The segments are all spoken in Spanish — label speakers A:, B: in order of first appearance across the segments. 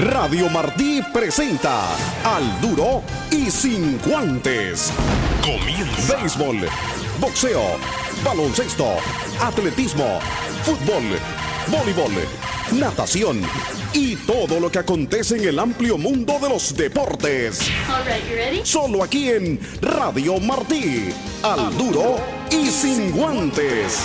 A: Radio Martí presenta Al Duro y Sin Guantes. Comienza. Béisbol, boxeo, baloncesto, atletismo, fútbol, voleibol, natación y todo lo que acontece en el amplio mundo de los deportes.
B: All right, you ready?
A: Solo aquí en Radio Martí. Al Duro y Sin Guantes.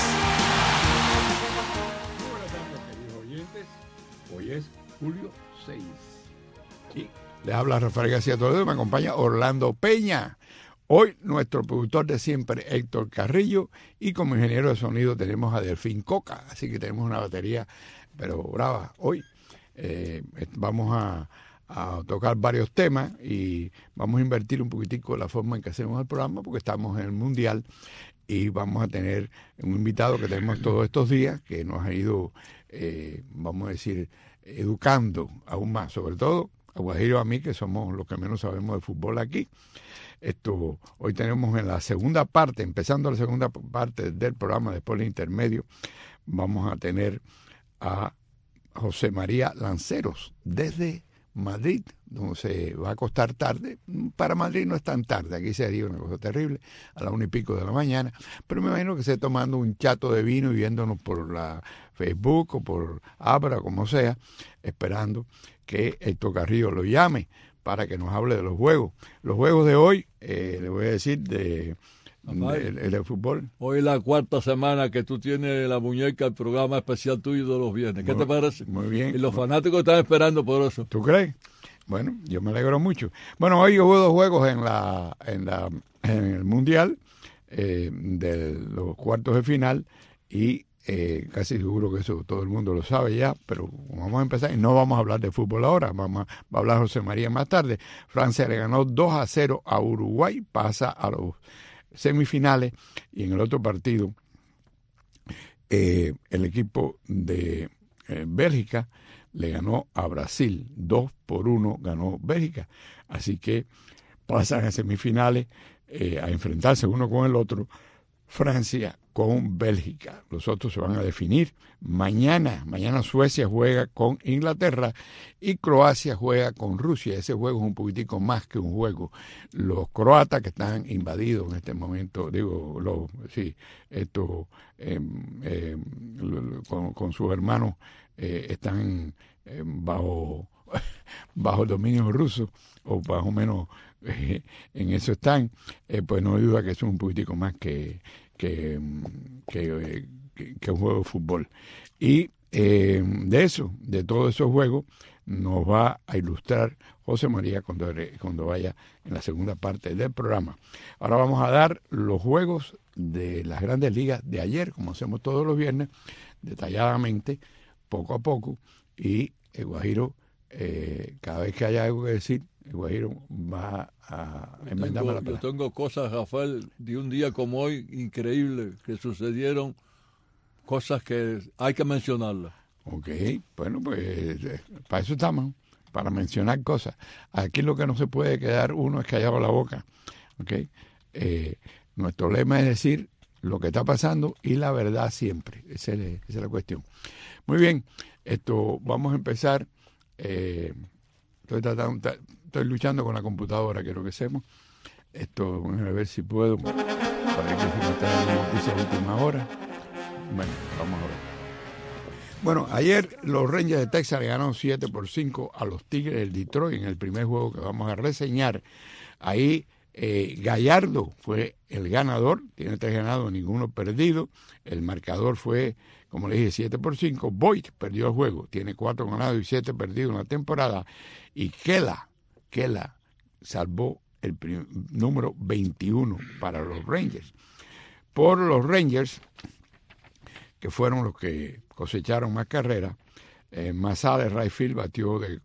C: Buenas tardes, queridos oyentes. Hoy es julio 6. Y les habla Rafael García Toledo y me acompaña Orlando Peña. Hoy nuestro productor de siempre, Héctor Carrillo, y como ingeniero de sonido tenemos a Delfín Coca. Así que tenemos una batería, pero brava. Hoy vamos a tocar varios temas y vamos a invertir un poquitico la forma en que hacemos el programa porque estamos en el Mundial y vamos a tener un invitado que tenemos todos estos días que nos ha ido, vamos a decir, educando aún más, sobre todo a Guajiro y a mí, que somos los que menos sabemos de fútbol aquí. Hoy tenemos en la segunda parte, empezando la segunda parte del programa, después del intermedio, vamos a tener a José María Lanceros desde Madrid, donde se va a acostar tarde. Para Madrid no es tan tarde, aquí sería una cosa terrible, a la 1:00 de la mañana, pero me imagino que se esté tomando un chato de vino y viéndonos por la Facebook o por Abra, como sea, esperando que Héctor Carrillo lo llame para que nos hable de los juegos. Los juegos de hoy, le voy a decir, de fútbol.
D: Hoy es la cuarta semana que tú tienes la muñeca, el programa especial tuyo de los viernes. ¿Qué te parece?
C: Muy bien.
D: Y los fanáticos están esperando por eso.
C: ¿Tú crees? Bueno, yo me alegro mucho. Bueno, hoy hubo dos juegos en el Mundial de los cuartos de final y casi seguro que eso todo el mundo lo sabe ya, pero vamos a empezar y no vamos a hablar de fútbol ahora, va a hablar José María más tarde. Francia le ganó 2-0 a Uruguay, pasa a los semifinales, y en el otro partido el equipo de Bélgica le ganó a Brasil, 2-1 ganó Bélgica, así que pasan a semifinales a enfrentarse uno con el otro, Francia con Bélgica. Los otros se van a definir mañana. Mañana Suecia juega con Inglaterra y Croacia juega con Rusia. Ese juego es un poquitico más que un juego. Los croatas que están invadidos en este momento, con sus hermanos están bajo el dominio ruso, o más o menos en eso están, pues no hay duda que es un poquitico más que un juego de fútbol. Y de todos esos juegos nos va a ilustrar José María cuando vaya en la segunda parte del programa. Ahora vamos a dar los juegos de las grandes ligas de ayer, como hacemos todos los viernes, detalladamente, poco a poco, y el Guajiro, cada vez que haya algo que decir, el Guajiro va a enmendarme la palabra.
D: Yo tengo cosas, Rafael, de un día como hoy, increíbles, que sucedieron, cosas que hay que mencionarlas.
C: Ok, bueno, pues para eso estamos, para mencionar cosas. Aquí lo que no se puede quedar uno es callado la boca. Okay. Nuestro lema es decir lo que está pasando y la verdad siempre. Esa es la cuestión. Muy bien, vamos a empezar. Estoy luchando con la computadora, quiero que seamos. Vamos a ver si puedo. Para que si me está dando noticias de última hora. Bueno, vamos a ver. Bueno, ayer los Rangers de Texas le ganaron 7-5 a los Tigres del Detroit en el primer juego que vamos a reseñar. Ahí Gallardo fue el ganador, tiene 3 ganados, ninguno perdido. El marcador fue, como le dije, 7-5. Boyd perdió el juego, tiene 4 ganados y 7 perdidos en la temporada. Y Kela salvó el número 21 para los Rangers. Por los Rangers, que fueron los que cosecharon más carreras, Masada de right field batió de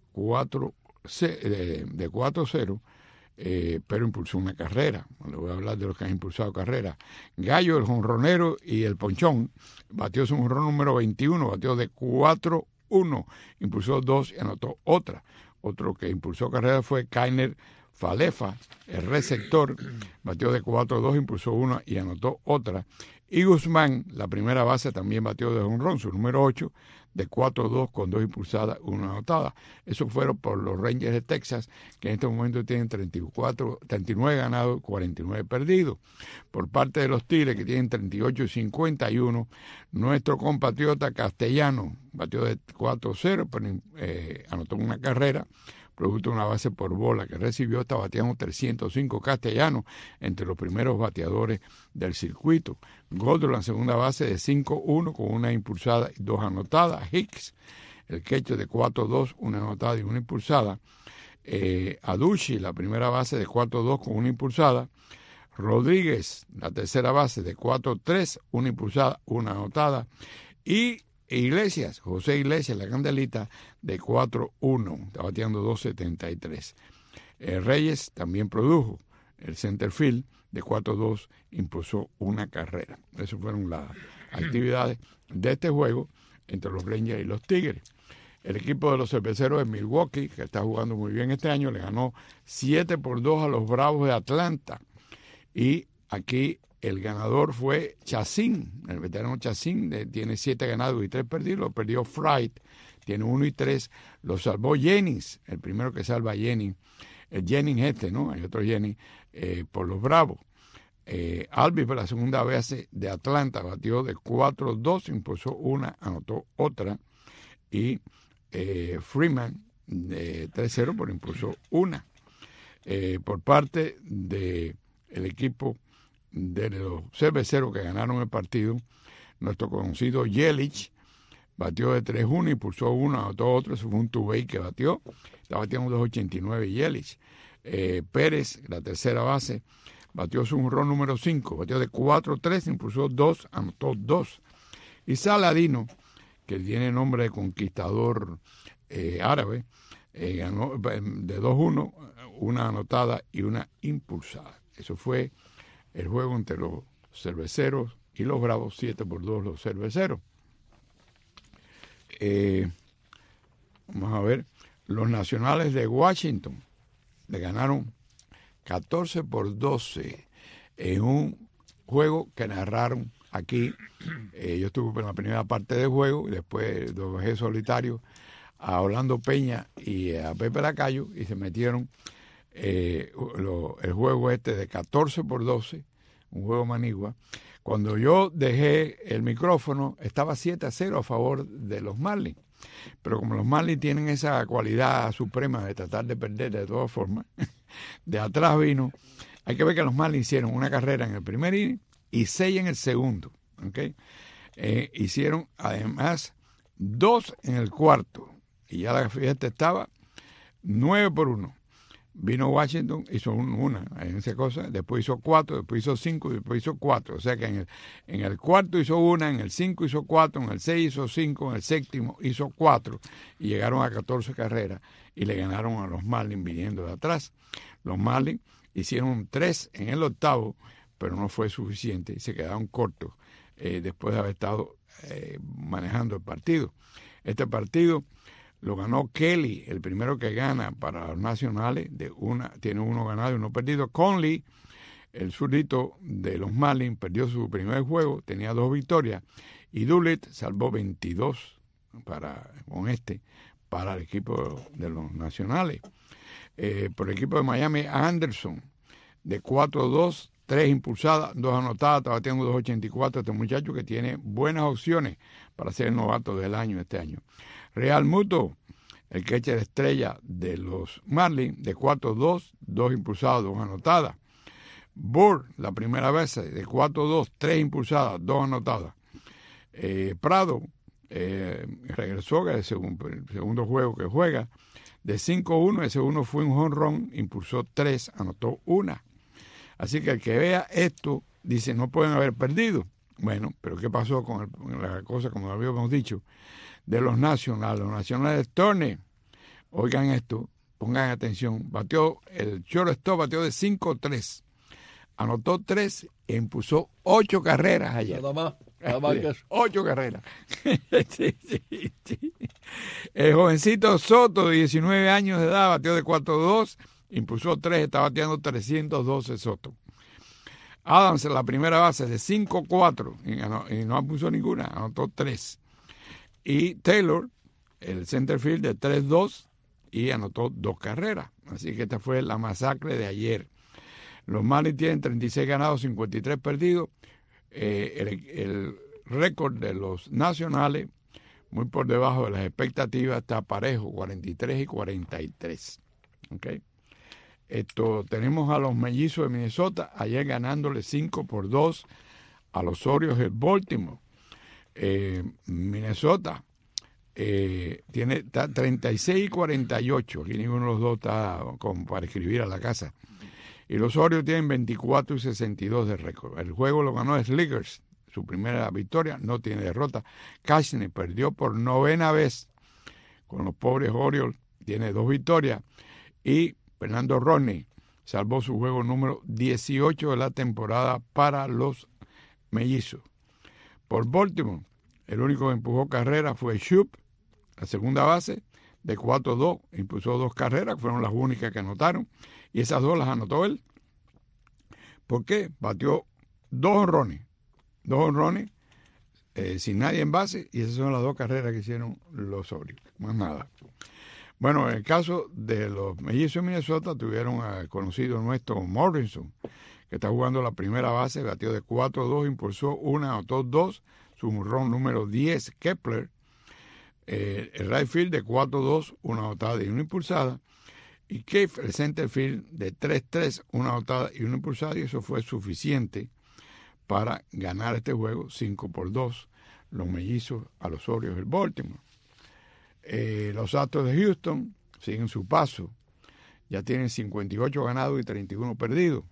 C: 4-0, pero impulsó una carrera. Le voy a hablar de los que han impulsado carreras. Gallo, el jonronero, y el ponchón batió su jonrón número 21, batió de 4-1, impulsó 2 y anotó otra. Otro que impulsó carrera fue Kiner Falefa, el receptor, batió de 4-2, impulsó una y anotó otra. Y Guzmán, la primera base, también batió de jonrón, su número 8, de 4-2 con 2 impulsadas, 1 anotada. Eso fueron por los Rangers de Texas, que en este momento tienen 39 ganados, 49 perdidos. Por parte de los Tigres, que tienen 38 y 51, nuestro compatriota Castellano batió de 4-0, pero anotó una carrera, producto de una base por bola que recibió. Está bateando 305 Castellanos, entre los primeros bateadores del circuito. Goldberg, la segunda base, de 5-1 con 1 impulsada y 2 anotadas. Hicks, el catcher, de 4-2, 1 anotada y 1 impulsada. Aducci, la primera base, de 4-2 con 1 impulsada. Rodríguez, la tercera base, de 4-3, 1 impulsada, 1 anotada. Y Iglesias, José Iglesias, la candelita, de 4-1, está bateando 2.73. Reyes también produjo el center field, de 4-2, impulsó una carrera. Esas fueron las actividades de este juego entre los Rangers y los Tigres. El equipo de los Cerveceros de Milwaukee, que está jugando muy bien este año, le ganó 7-2 a los Bravos de Atlanta. Y aquí el ganador fue Chacín, el veterano Chacín, tiene 7 ganados y 3 perdidos. Lo perdió Fright, tiene 1 y 3. Lo salvó Jennings, el primero que salva a Jennings. El Jennings ¿no? Hay otro Jennings, por los Bravos. Alvis, por la segunda base de Atlanta, batió de 4-2, impulsó una, anotó otra. Y Freeman, de 3-0, por impulsó una. Por parte del equipo de los Cerveceros que ganaron el partido, nuestro conocido Yelich batió de 3-1, impulsó uno, anotó otro. Eso fue un two-way que batió, está bateando 2.89 Yelich. Pérez, la tercera base, batió su jonrón número 5, batió de 4-3, impulsó 2, anotó 2. Y Saladino, que tiene nombre de conquistador árabe, ganó de 2-1, una anotada y una impulsada. Eso fue el juego entre los Cerveceros y los Bravos, 7-2 los Cerveceros. Vamos a ver, los Nacionales de Washington le ganaron 14-12 en un juego que narraron aquí. Yo estuve en la primera parte del juego, y después lo dejé solitario a Orlando Peña y a Pepe Lacayo, y se metieron el juego de 14-12, un juego manigua. Cuando yo dejé el micrófono, estaba 7-0 a favor de los Marlins. Pero como los Marlins tienen esa cualidad suprema de tratar de perder de todas formas, de atrás vino. Hay que ver que los Marlins hicieron una carrera en el primer inning y 6 en el segundo. ¿Okay? Hicieron además 2 en el cuarto. Y ya la fiesta estaba 9-1. Vino Washington, hizo una en esa cosa, después hizo 4, después hizo 5, después hizo 4. O sea que en el cuarto hizo una, en el 5 hizo 4, en el 6 hizo 5, en el séptimo hizo 4. Y llegaron a 14 carreras y le ganaron a los Marlins viniendo de atrás. Los Marlins hicieron 3 en el octavo, pero no fue suficiente y se quedaron cortos después de haber estado manejando el partido. Este partido lo ganó Kelly, el primero que gana para los Nacionales, tiene 1 ganado y 1 perdido. Conley, el zurdito de los Marlins, perdió su primer juego, tenía 2 victorias, y Doolittle salvó 22 para el equipo de los Nacionales. Por el equipo de Miami, Anderson, de 4-2, 3 impulsadas, 2 anotadas, está bateando 2.84. Este muchacho que tiene buenas opciones para ser el novato del año este año. Real Muto, el catcher estrella de los Marlins, de 4-2, 2 impulsadas, 2 anotadas. Burr, la primera vez, de 4-2, 3 impulsadas, 2 anotadas. Prado regresó, que es el segundo juego que juega, de 5-1, ese uno fue un home run, impulsó 3, anotó 1. Así que el que vea esto dice, no pueden haber perdido. Bueno, pero ¿qué pasó con la cosa, como habíamos dicho, de los Nacionales? Los Nacionales Turner, oigan esto, pongan atención, el shortstop batió de 5-3, anotó 3 e impulsó 8 carreras ayer.
D: Nada más que eso.
C: 8 carreras. Sí. El jovencito Soto, de 19 años de edad, batió de 4-2, impulsó 3, está bateando 312 Soto. Adams en la primera base de 5-4 y no puso ninguna, anotó 3. Y Taylor, el center field de 3-2 y anotó 2 carreras. Así que esta fue la masacre de ayer. Los Marlins tienen 36 ganados, 53 perdidos. El récord de los nacionales, muy por debajo de las expectativas, está parejo, 43 y 43. ¿Okay? Tenemos a los Mellizos de Minnesota ayer ganándole 5-2 a los Orioles de Baltimore. Minnesota está 36 y 48. Aquí ninguno de los dos está como para escribir a la casa. Y los Orioles tienen 24 y 62 de récord. El juego lo ganó Sliggers, su primera victoria, no tiene derrota. Cashner perdió por 9ª vez con los pobres Orioles, tiene 2 victorias. Y Fernando Rodney salvó su juego número 18 de la temporada para los Mellizos. Por Baltimore, el único que empujó carrera fue Shoop, la segunda base, de 4-2, impulsó 2 carreras, fueron las únicas que anotaron, y esas 2 las anotó él. ¿Por qué? Batió 2 honrones, sin nadie en base, y esas son las 2 carreras que hicieron los Orioles, más nada. Bueno, en el caso de los Mellizos de Minnesota, tuvieron al conocido nuestro Morrison, que está jugando la primera base, batió de 4-2, impulsó 1, anotó 2, su honrón número 10, Kepler. El right field de 4-2, 1 anotada y 1 impulsada. Y Keith, el center field de 3-3, 1 anotada y 1 impulsada, y eso fue suficiente para ganar este juego 5-2, los Mellizos a los Orioles del Baltimore. Los Astros de Houston siguen su paso, ya tienen 58 ganados y 31 perdidos.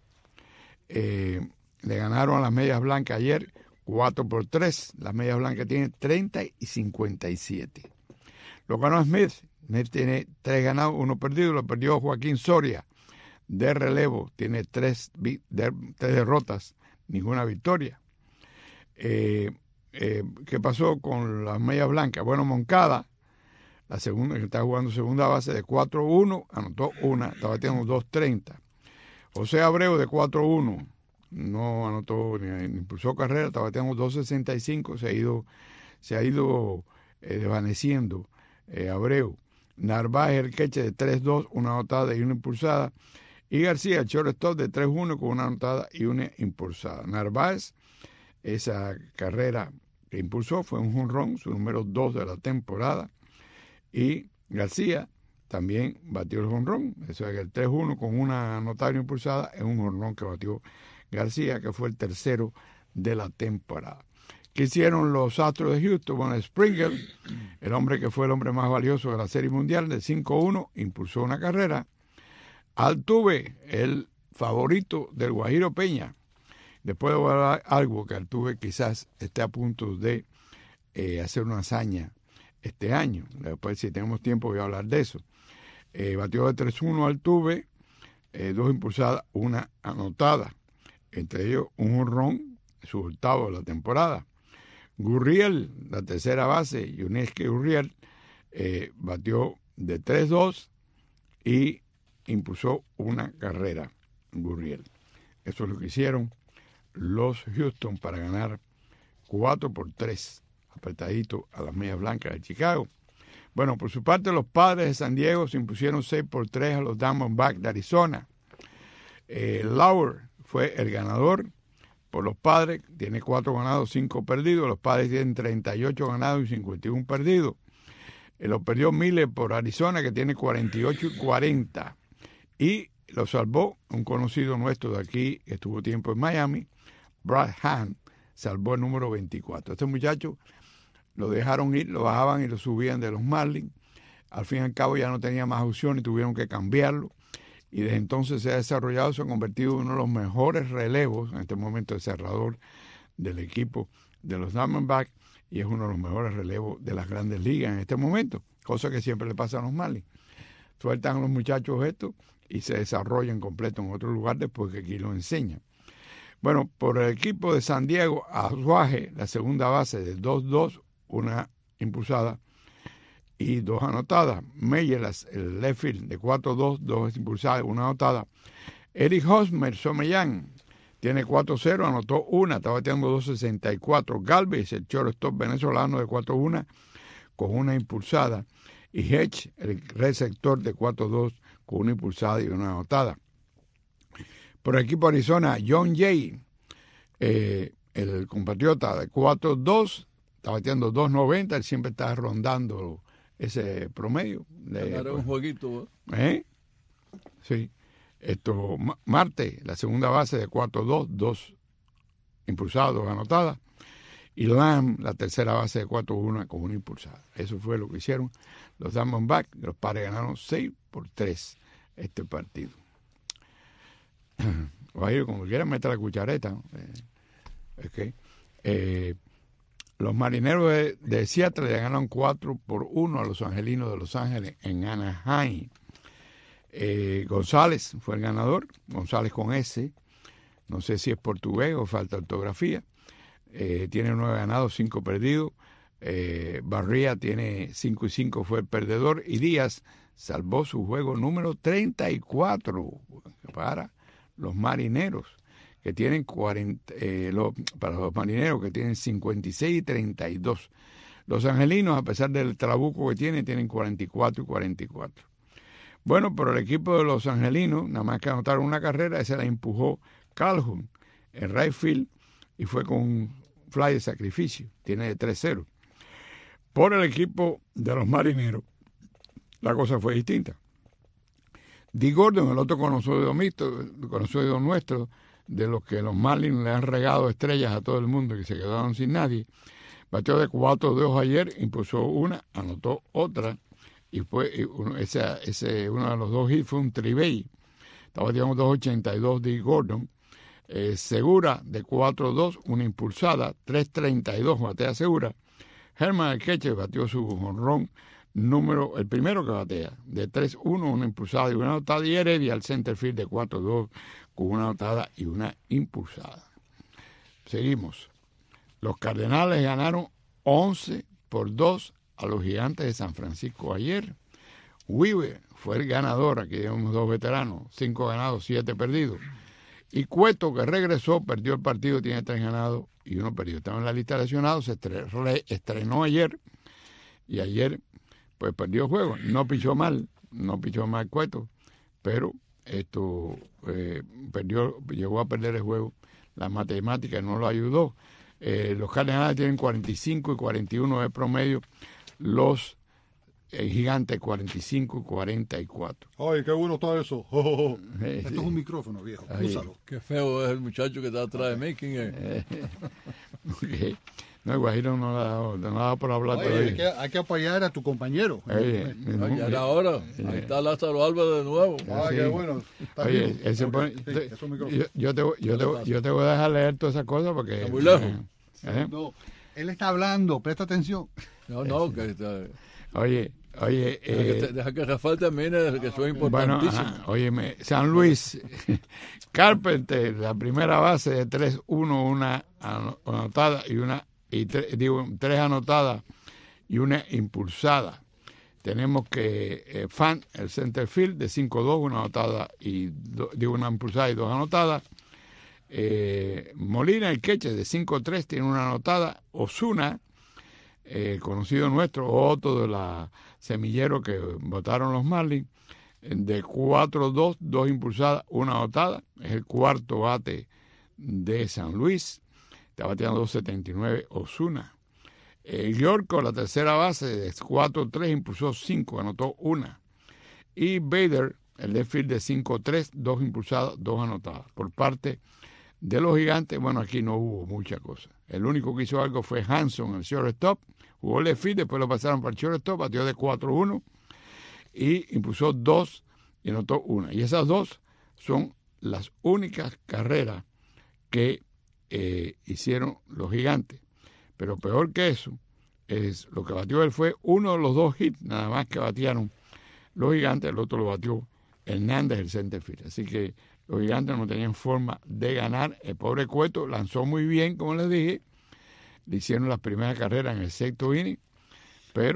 C: Le ganaron a las Medias Blancas ayer 4-3, las Medias Blancas tienen 30 y 57. Lo ganó Smith tiene 3 ganados, 1 perdido, lo perdió Joaquín Soria de relevo, tiene 3 derrotas, ninguna victoria. ¿Qué pasó con las Medias Blancas? Bueno, Moncada, la segunda, que está jugando segunda base de 4-1, anotó 1, está bateando 2.30. José Abreu de 4-1, no anotó ni impulsó carrera, está bateando 2.65, se ha ido desvaneciendo Abreu. Narváez, el catcher de 3-2, 1 anotada y 1 impulsada. Y García, el shortstop de 3-1 con 1 anotada y 1 impulsada. Narváez, esa carrera que impulsó fue un jonrón, su número 2 de la temporada. Y García también batió el jonrón. Eso es que el 3-1 con 1 anotada y 1 impulsada es un jonrón que batió García, que fue el tercero de la temporada. ¿Qué hicieron los Astros de Houston? Bueno, Springer, el hombre que fue el hombre más valioso de la Serie Mundial, de 5-1, impulsó 1 carrera. Altuve, el favorito del Guajiro Peña. Después de hablar algo que Altuve quizás esté a punto de hacer una hazaña este año. Después, si tenemos tiempo, voy a hablar de eso. Batió de 3-1 Altuve, 2 impulsadas, 1 anotada. Entre ellos, un jonrón, su 8º de la temporada. Gurriel, la tercera base, Yuniesky Gurriel, batió de 3-2 y impulsó 1 carrera. Gurriel. Eso es lo que hicieron los Houston para ganar 4-3, apretadito a las Medias Blancas de Chicago. Bueno, por su parte, los Padres de San Diego se impusieron 6-3 a los Diamondbacks de Arizona. Lauer fue el ganador por los Padres, tiene 4 ganados, 5 perdidos. Los Padres tienen 38 ganados y 51 perdidos. Lo perdió Miller por Arizona, que tiene 48 y 40. Y lo salvó un conocido nuestro de aquí, que estuvo tiempo en Miami, Brad Hand, salvó el número 24. Este muchacho lo dejaron ir, lo bajaban y lo subían de los Marlins. Al fin y al cabo ya no tenía más opción y tuvieron que cambiarlo. Y desde entonces se ha desarrollado, se ha convertido en uno de los mejores relevos, en este momento el cerrador del equipo de los Diamondbacks, y es uno de los mejores relevos de las grandes ligas en este momento, cosa que siempre le pasa a los Marlins. Sueltan a los muchachos esto y se desarrollan completo en otro lugar después que aquí lo enseñan. Bueno, por el equipo de San Diego, Azuaje, la segunda base de 2-2, 1 impulsada, y 2 anotadas. Meyer, el left field, de 4-2, 2 impulsadas, 1 anotada. Eric Hosmer, Somellán, tiene 4-0, anotó 1, está bateando 2.64. Galvez, el shortstop venezolano, de 4-1, con 1 impulsada. Y Hedge, el receptor, de 4-2, con 1 impulsada y 1 anotada. Por el equipo de Arizona, John Jay, el compatriota, de 4-2, está bateando 2.90, él siempre está rondando ese promedio.
D: Ganar un jueguito.
C: Sí. Marte, la segunda base, de 4-2, 2 impulsadas, 2 anotadas. Y Lamb, la tercera base, de 4-1, con 1 impulsada. Eso fue lo que hicieron los Diamondbacks. Los Padres ganaron 6-3 este partido. Oye, como quieran meter la cuchareta. Los Marineros de Seattle le ganaron 4-1 a los Angelinos de Los Ángeles en Anaheim. González fue el ganador, González con S, no sé si es portugués o falta ortografía. Tiene 9 ganados, 5 perdidos. Barría tiene 5-5, fue el perdedor, y Díaz salvó su juego número 34 para los Marineros, que tienen para los Marineros, que tienen 56 y 32. Los Angelinos, a pesar del trabuco que tienen 44 y 44. Bueno, pero el equipo de los Angelinos, nada más que anotaron una carrera, esa la empujó Calhoun en right field y fue con un fly de sacrificio, tiene de 3-0. Por el equipo de los Marineros, la cosa fue distinta. Dee Gordon, el otro conocido nuestro, de los que los Marlins le han regado estrellas a todo el mundo y que se quedaron sin nadie, bateó de 4-2 ayer, impulsó una, anotó otra, y fue uno de los 2 hits fue un tribey. Estaba bateando 2.82 Dee Gordon. Segura, de 4-2, una impulsada, 3.32 batea Segura. Herman el catcher batió su jonrón el primero que batea, de 3-1, una impulsada y una anotada. Y Heredia al center field, de 4-2, con una anotada y una impulsada. Seguimos. Los Cardenales ganaron 11-2 a los Gigantes de San Francisco ayer. Weaver fue el ganador, aquí tenemos 2 veteranos, 5 ganados, 7 perdidos. Y Cueto, que regresó, perdió el partido, tiene 3 ganados y 1 perdido. Estaba en la lista de lesionados, se estrenó ayer, y ayer pues perdió el juego. No pichó mal Cueto, pero llegó a perder el juego. La matemática no lo ayudó. Los Cardenales tienen 45 y 41 de promedio, los Gigantes 45 y 44.
B: Ay, qué bueno está eso. Esto
C: Sí.
B: es un micrófono, viejo.
C: Ay.
B: Úsalo.
D: Qué feo es el muchacho que está atrás de mí. ¿Quién es?
C: Okay. No, el Guajiro no le ha dado por hablar
B: Oye,
C: todavía.
B: hay que apoyar a tu compañero.
C: Oye,
D: Ay, ya era hora. Ahí está Lázaro Álvarez de nuevo.
B: Ah,
C: sí.
B: qué bueno. Está
C: Oye,
B: bien.
C: él se
B: Ok,
C: pone,
B: sí, es un micrófono.
C: yo te voy a dejar leer todas esas cosas porque...
D: Está muy lejos.
B: No, él está hablando, presta atención.
D: No, que está...
C: Oye,
D: deja que Rafael termine, que soy
C: bueno,
D: importantísimo.
C: óyeme, San Luis, Carpenter, la primera base de 3-1, una anotada y 3 anotadas y una impulsada. Tenemos que Fan, el center field, de 5-2, una anotada una impulsada y 2 anotadas. Molina, el catcher, de 5-3, tiene una anotada. Osuna, conocido nuestro, otro de la semillero que votaron los Marlins, de 4-2, 2 impulsadas, una anotada. Es el cuarto bate de San Luis. Está bateando 2.79 Osuna. Yorko, la tercera base, de 4-3, impulsó 5, anotó 1. Y Bader, el left field, de 5-3, 2 impulsadas, 2 anotadas. Por parte de los Gigantes, bueno, aquí no hubo mucha cosa. El único que hizo algo fue Hanson, el shortstop. Jugó left field, después lo pasaron para el shortstop, batió de 4-1 y impulsó 2 y anotó 1. Y esas 2 son las únicas carreras que hicieron los Gigantes. Pero peor que eso, lo que batió él fue uno de los 2 hits, nada más que batearon los Gigantes, el otro lo batió Hernández, el center field. Así que los Gigantes no tenían forma de ganar. El pobre Cueto lanzó muy bien, como les dije. Le hicieron las primeras carreras en el 6º inning, pero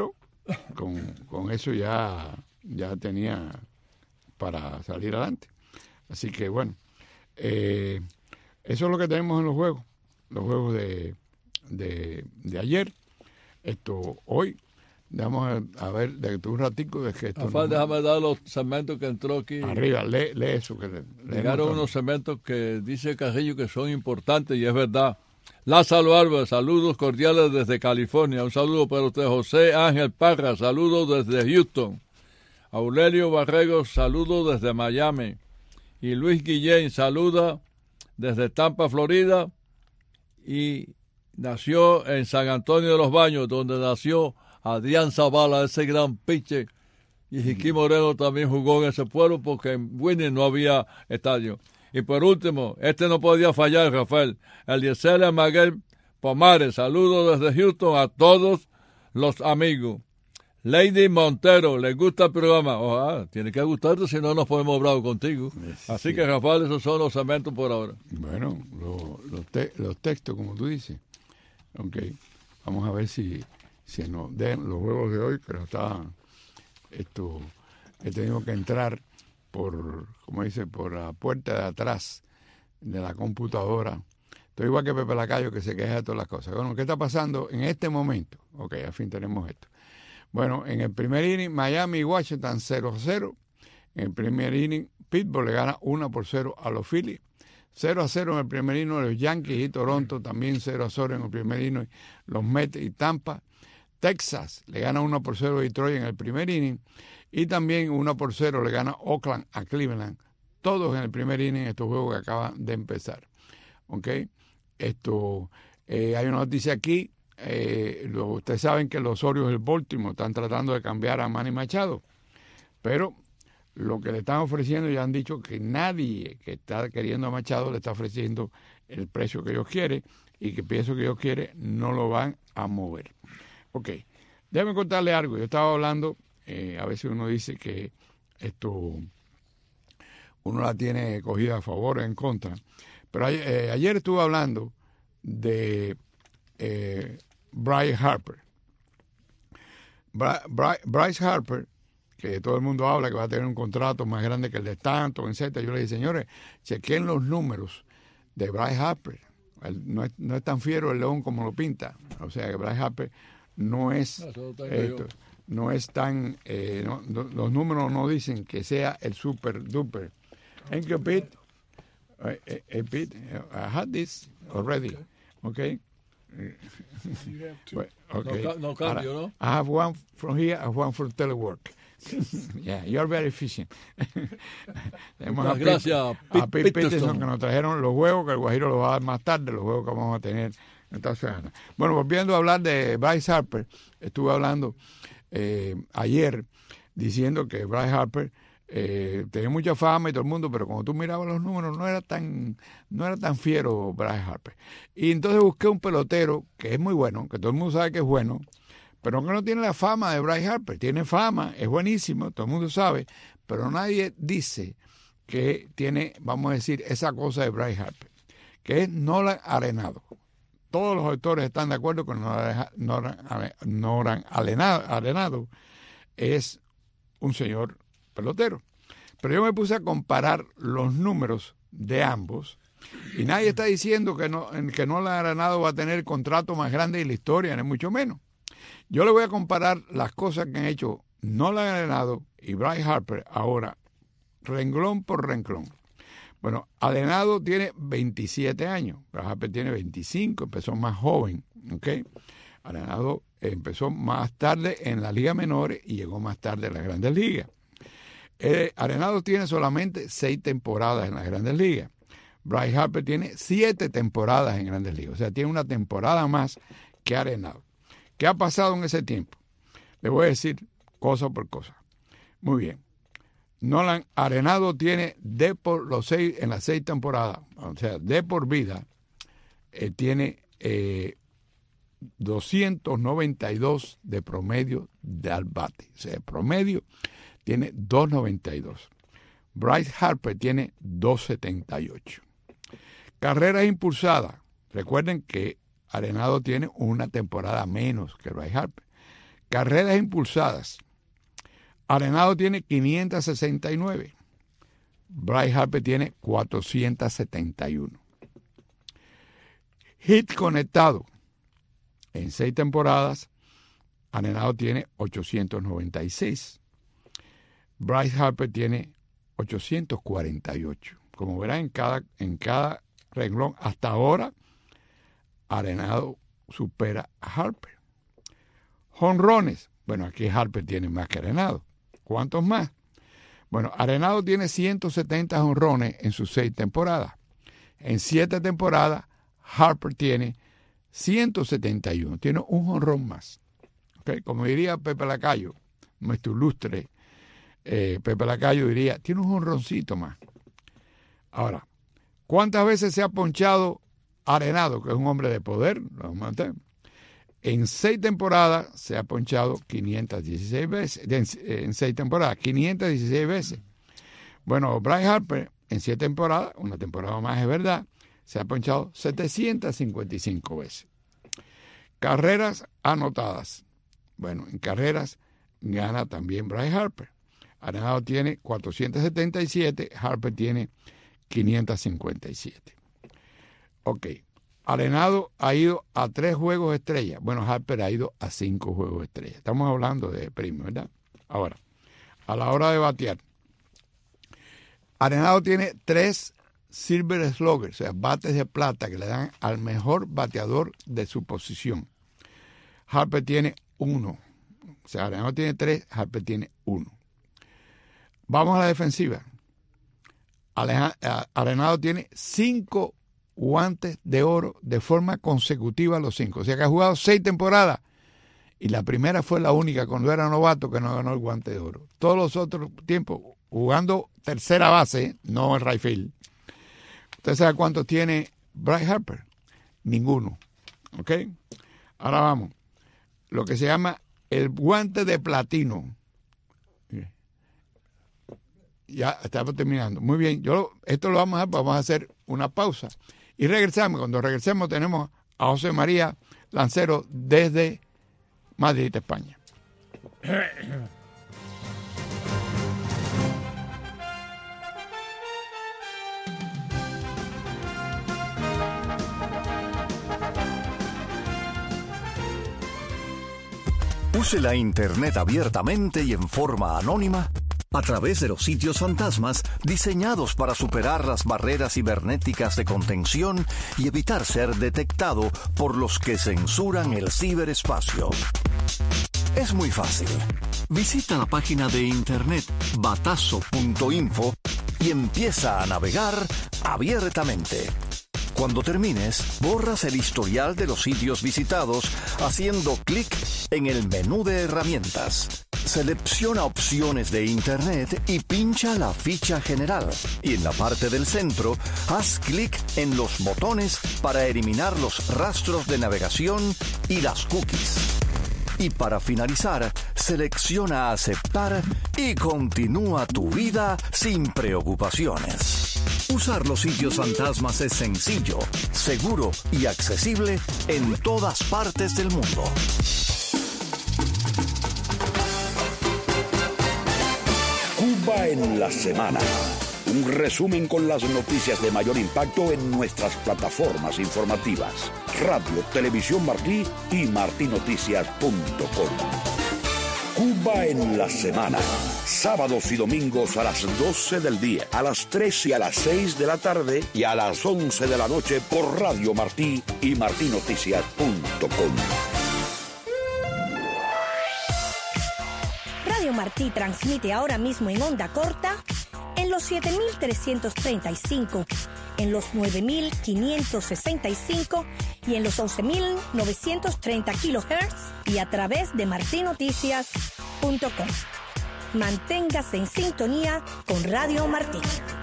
C: con eso ya tenía para salir adelante. Así que bueno, eso es lo que tenemos en los juegos de ayer. Hoy vamos a ver de un ratico de que esto
D: déjame dar los segmentos que entró aquí.
C: Arriba, lee eso.
D: Llegaron unos segmentos que dice Carrillo que son importantes y es verdad. Lázaro Álvarez, saludos cordiales desde California. Un saludo para usted. José Ángel Parra, saludos desde Houston. Aurelio Barrego, saludos desde Miami. Y Luis Guillén, saluda desde Tampa, Florida. Y nació en San Antonio de los Baños, donde nació Adrián Zavala, ese gran pitcher. Y Jiquí Moreno también jugó en ese pueblo porque en Winnie no había estadio. Y por último, no podía fallar, Rafael. Eliezer Maguel Pomares, saludos desde Houston a todos los amigos. Lady Montero, ¿les gusta el programa? Tiene que gustarte, si no nos podemos hablar contigo. Sí. Así que, Rafael, esos son los segmentos por ahora.
C: Bueno, los textos, como tú dices. Ok, vamos a ver si nos den los juegos de hoy, pero he tenido que entrar por la puerta de atrás de la computadora. Estoy igual que Pepe Lacayo, que se queja de todas las cosas. Bueno, ¿qué está pasando en este momento? Ok, al fin tenemos esto. Bueno, en el primer inning, Miami y Washington 0-0. En el primer inning, Pittsburgh le gana 1-0 a los Phillies. 0-0 en el primer inning, los Yankees y Toronto también 0-0 en el primer inning, los Mets y Tampa. Texas le gana 1-0 a Detroit en el primer inning. Y también 1-0 le gana Oakland a Cleveland. Todos en el primer inning, estos juegos que acaban de empezar. ¿Ok? Hay una noticia aquí. Ustedes saben que los Orioles del Baltimore están tratando de cambiar a Manny Machado. Pero lo que le están ofreciendo, ya han dicho que nadie que está queriendo a Machado le está ofreciendo el precio que ellos quieren. Y que pienso que ellos quieren, no lo van a mover. Ok. Déjame contarle algo. Yo estaba hablando... a veces uno dice que uno la tiene cogida a favor o en contra, pero ayer estuve hablando de Bryce Harper. Bryce Harper, que todo el mundo habla que va a tener un contrato más grande que el de Stanton, etc. Yo le dije, señores, chequen los números de Bryce Harper. No es tan fiero el león como lo pinta. O sea que Bryce Harper no es no es tan, los números no dicen que sea el super duper. Thank you, Pete. Pete, I had this already. Okay. Okay.
D: No cambio, ¿no?
C: I have one from here and one from telework. Yeah, you're very efficient.
D: Gracias
C: a Pete Peterson, que nos trajeron los juegos, que el Guajiro los va a dar más tarde, los juegos que vamos a tener esta semana. Bueno, volviendo a hablar de Bryce Harper, estuve hablando ayer diciendo que Bryce Harper tenía mucha fama y todo el mundo, pero cuando tú mirabas los números no era tan fiero Bryce Harper. Y entonces busqué un pelotero que es muy bueno, que todo el mundo sabe que es bueno, pero que no tiene la fama de Bryce Harper. Tiene fama, es buenísimo, todo el mundo sabe, pero nadie dice que tiene, vamos a decir, esa cosa de Bryce Harper, que es Nolan Arenado. Todos los autores están de acuerdo con Nolan Arenado es un señor pelotero. Pero yo me puse a comparar los números de ambos y nadie está diciendo que Nolan Arenado va a tener el contrato más grande de la historia, ni mucho menos. Yo le voy a comparar las cosas que han hecho Nolan Arenado y Bryce Harper ahora, renglón por renglón. Bueno, Arenado tiene 27 años, Bryce Harper tiene 25, empezó más joven, ¿ok? Arenado empezó más tarde en la Liga Menores y llegó más tarde a las Grandes Ligas. Arenado tiene solamente 6 temporadas en las Grandes Ligas. Bryce Harper tiene 7 temporadas en Grandes Ligas, o sea, tiene una temporada más que Arenado. ¿Qué ha pasado en ese tiempo? Le voy a decir cosa por cosa. Muy bien. Nolan Arenado tiene en las 6 temporadas, o sea, de por vida, tiene 292 de promedio de al bate. O sea, el promedio tiene 292. Bryce Harper tiene 278. Carreras impulsadas. Recuerden que Arenado tiene una temporada menos que Bryce Harper. carreras impulsadas, Arenado tiene 569. Bryce Harper tiene 471. Hit conectado en 6 temporadas, Arenado tiene 896. Bryce Harper tiene 848. Como verán, en cada renglón hasta ahora, Arenado supera a Harper. Jonrones. Bueno, aquí Harper tiene más que Arenado. ¿Cuántos más? Bueno, Arenado tiene 170 jonrones en sus 6 temporadas. En 7 temporadas, Harper tiene 171. Tiene un jonrón más. ¿Okay? Como diría Pepe Lacayo, nuestro ilustre Pepe Lacayo diría, tiene un jonroncito más. Ahora, ¿cuántas veces se ha ponchado Arenado, que es un hombre de poder? En 6 temporadas se ha ponchado 516 veces. En 6 temporadas, 516 veces. Bueno, Bryce Harper, en 7 temporadas, una temporada más es verdad, se ha ponchado 755 veces. Carreras anotadas. Bueno, en carreras gana también Bryce Harper. Arenado tiene 477, Harper tiene 557. Ok. Arenado ha ido a 3 juegos estrellas. Bueno, Harper ha ido a 5 juegos estrellas. Estamos hablando de premios, ¿verdad? Ahora, a la hora de batear, Arenado tiene 3 Silver Sluggers, o sea, bates de plata que le dan al mejor bateador de su posición. Harper tiene 1. O sea, Arenado tiene 3, Harper tiene 1. Vamos a la defensiva. Arenado tiene 5 guantes de oro de forma consecutiva los 5. O sea que ha jugado 6 temporadas y la primera fue la única cuando era novato que no ganó el guante de oro. Todos los otros tiempos jugando tercera base, no en right field. ¿Usted sabe cuántos tiene Bryce Harper? Ninguno. ¿Ok? Ahora vamos. Lo que se llama el guante de platino. Ya estamos terminando. Muy bien. Esto lo vamos a hacer una pausa. Y regresamos. Cuando regresemos tenemos a José María Lancero desde Madrid, España.
E: Use la Internet abiertamente y en forma anónima a través de los sitios fantasmas diseñados para superar las barreras cibernéticas de contención y evitar ser detectado por los que censuran el ciberespacio. Es muy fácil. Visita la página de internet batazo.info y empieza a navegar abiertamente. Cuando termines, borras el historial de los sitios visitados haciendo clic en el menú de herramientas. Selecciona opciones de Internet y pincha la ficha general. Y en la parte del centro, haz clic en los botones para eliminar los rastros de navegación y las cookies. Y para finalizar, selecciona aceptar y continúa tu vida sin preocupaciones. Usar los sitios fantasmas es sencillo, seguro y accesible en todas partes del mundo.
F: Cuba en la semana. Un resumen con las noticias de mayor impacto en nuestras plataformas informativas. Radio, Televisión Martí y martinoticias.com. Cuba en la semana. Sábados y domingos a las 12 del día, a las 3 y a las 6 de la tarde y a las 11 de la noche por Radio Martí y martinoticias.com.
G: Radio Martí transmite ahora mismo en onda corta en los 7.335, en los 9.565 y en los 11.930 kHz y a través de martinoticias.com. Manténgase en sintonía con Radio Martí.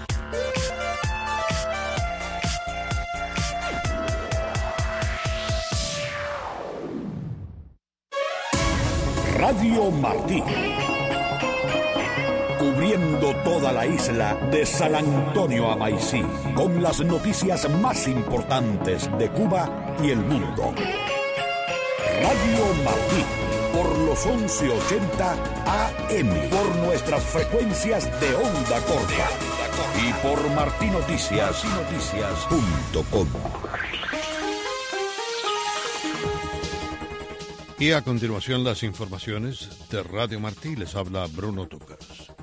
F: Radio Martí. Cubriendo toda la isla de San Antonio a Maicí, con las noticias más importantes de Cuba y el mundo. Radio Martí, por los los 1180 AM por nuestras frecuencias de onda corta y por martinoticias.com.
H: Y a continuación las informaciones de Radio Martí. Les habla Bruno Tucas.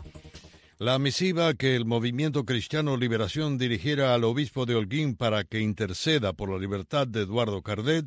H: La misiva que el Movimiento Cristiano Liberación dirigiera al obispo de Holguín para que interceda por la libertad de Eduardo Cardet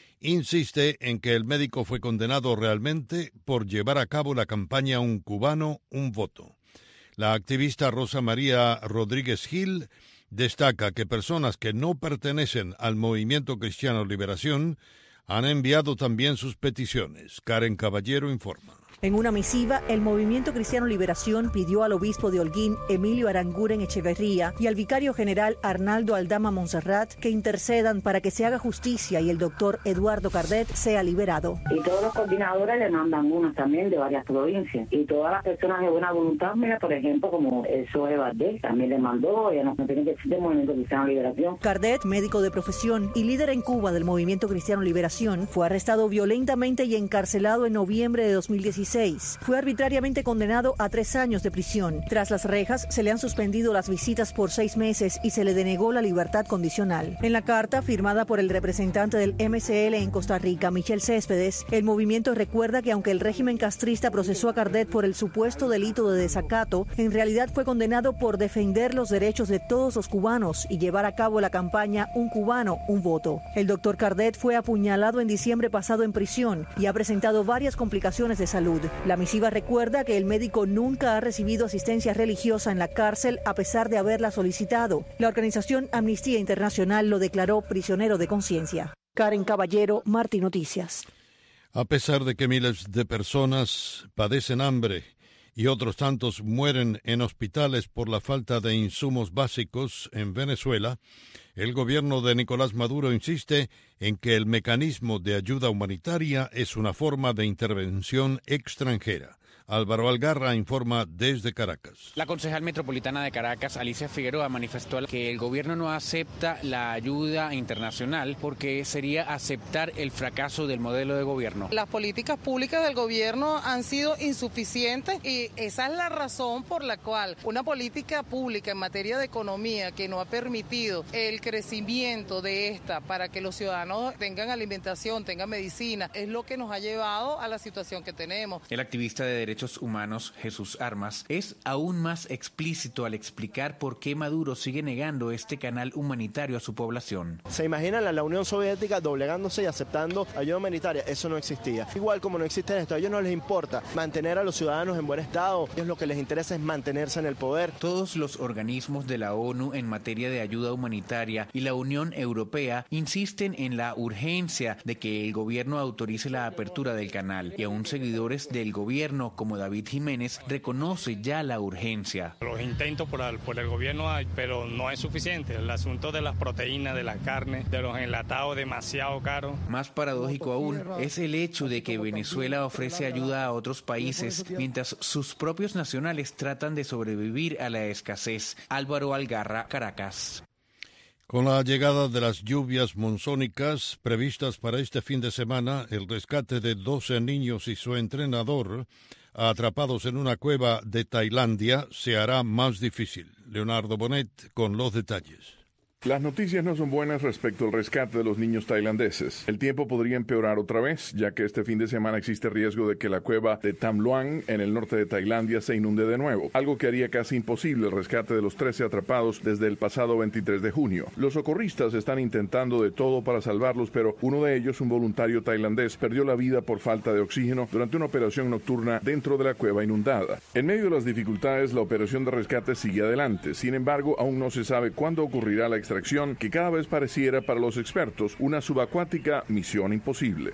H: insiste en que el médico fue condenado realmente por llevar a cabo la campaña Un cubano, un voto. La activista Rosa María Rodríguez Gil destaca que personas que no pertenecen al Movimiento Cristiano Liberación han enviado también sus peticiones. Karen Caballero informa.
I: En una misiva, el Movimiento Cristiano Liberación pidió al obispo de Holguín, Emilio Aranguren Echeverría, y al vicario general Arnaldo Aldama Montserrat que intercedan para que se haga justicia y el doctor Eduardo Cardet sea liberado.
J: Y todos los coordinadores le mandan unas también de varias provincias. Y todas las personas de buena voluntad, mira, por ejemplo, como el Zoe Valdés, también le mandó, ya no tiene que existir el Movimiento Cristiano Liberación.
I: Cardet, médico de profesión y líder en Cuba del Movimiento Cristiano Liberación, fue arrestado violentamente y encarcelado en noviembre de 2016. Fue arbitrariamente condenado a 3 años de prisión. Tras las rejas, se le han suspendido las visitas por 6 meses y se le denegó la libertad condicional. En la carta, firmada por el representante del MCL en Costa Rica, Michel Céspedes, el movimiento recuerda que aunque el régimen castrista procesó a Cardet por el supuesto delito de desacato, en realidad fue condenado por defender los derechos de todos los cubanos y llevar a cabo la campaña Un cubano, un voto. El doctor Cardet fue apuñalado en diciembre pasado en prisión y ha presentado varias complicaciones de salud. La misiva recuerda que el médico nunca ha recibido asistencia religiosa en la cárcel a pesar de haberla solicitado. La organización Amnistía Internacional lo declaró prisionero de conciencia. Karen Caballero, Martí Noticias.
H: A pesar de que miles de personas padecen hambre y otros tantos mueren en hospitales por la falta de insumos básicos en Venezuela, el gobierno de Nicolás Maduro insiste en que el mecanismo de ayuda humanitaria es una forma de intervención extranjera. Álvaro Algarra informa desde Caracas.
K: La concejal metropolitana de Caracas, Alicia Figueroa, manifestó que el gobierno no acepta la ayuda internacional porque sería aceptar el fracaso del modelo de gobierno.
L: Las políticas públicas del gobierno han sido insuficientes y esa es la razón por la cual una política pública en materia de economía que no ha permitido el crecimiento de esta para que los ciudadanos tengan alimentación, tengan medicina, es lo que nos ha llevado a la situación que tenemos.
K: El activista de derechos humanos, Jesús Armas, es aún más explícito al explicar por qué Maduro sigue negando este canal humanitario a su población.
M: ¿Se imaginan a la Unión Soviética doblegándose y aceptando ayuda humanitaria? Eso no existía. Igual como no existe esto, a ellos no les importa mantener a los ciudadanos en buen estado, a ellos lo que les interesa es mantenerse en el poder.
K: Todos los organismos de la ONU en materia de ayuda humanitaria y la Unión Europea insisten en la urgencia de que el gobierno autorice la apertura del canal y aún seguidores del gobierno como David Jiménez reconoce ya la urgencia.
N: Los intentos por el gobierno hay, pero no es suficiente. El asunto de las proteínas, de la carne, de los enlatados demasiado caros.
K: Más paradójico aún es el hecho de que Venezuela ofrece ayuda a otros países mientras sus propios nacionales tratan de sobrevivir a la escasez. Álvaro Algarra, Caracas.
H: Con la llegada de las lluvias monzónicas previstas para este fin de semana, el rescate de 12 niños y su entrenador atrapados en una cueva de Tailandia se hará más difícil. Leonardo Bonet con los detalles.
O: Las noticias no son buenas respecto al rescate de los niños tailandeses. El tiempo podría empeorar otra vez, ya que este fin de semana existe riesgo de que la cueva de Tham Luang, en el norte de Tailandia, se inunde de nuevo, algo que haría casi imposible el rescate de los 13 atrapados desde el pasado 23 de junio. Los socorristas están intentando de todo para salvarlos, pero uno de ellos, un voluntario tailandés, perdió la vida por falta de oxígeno durante una operación nocturna dentro de la cueva inundada. En medio de las dificultades, la operación de rescate sigue adelante. Sin embargo, aún no se sabe cuándo ocurrirá la extracción, que cada vez pareciera para los expertos una subacuática misión imposible.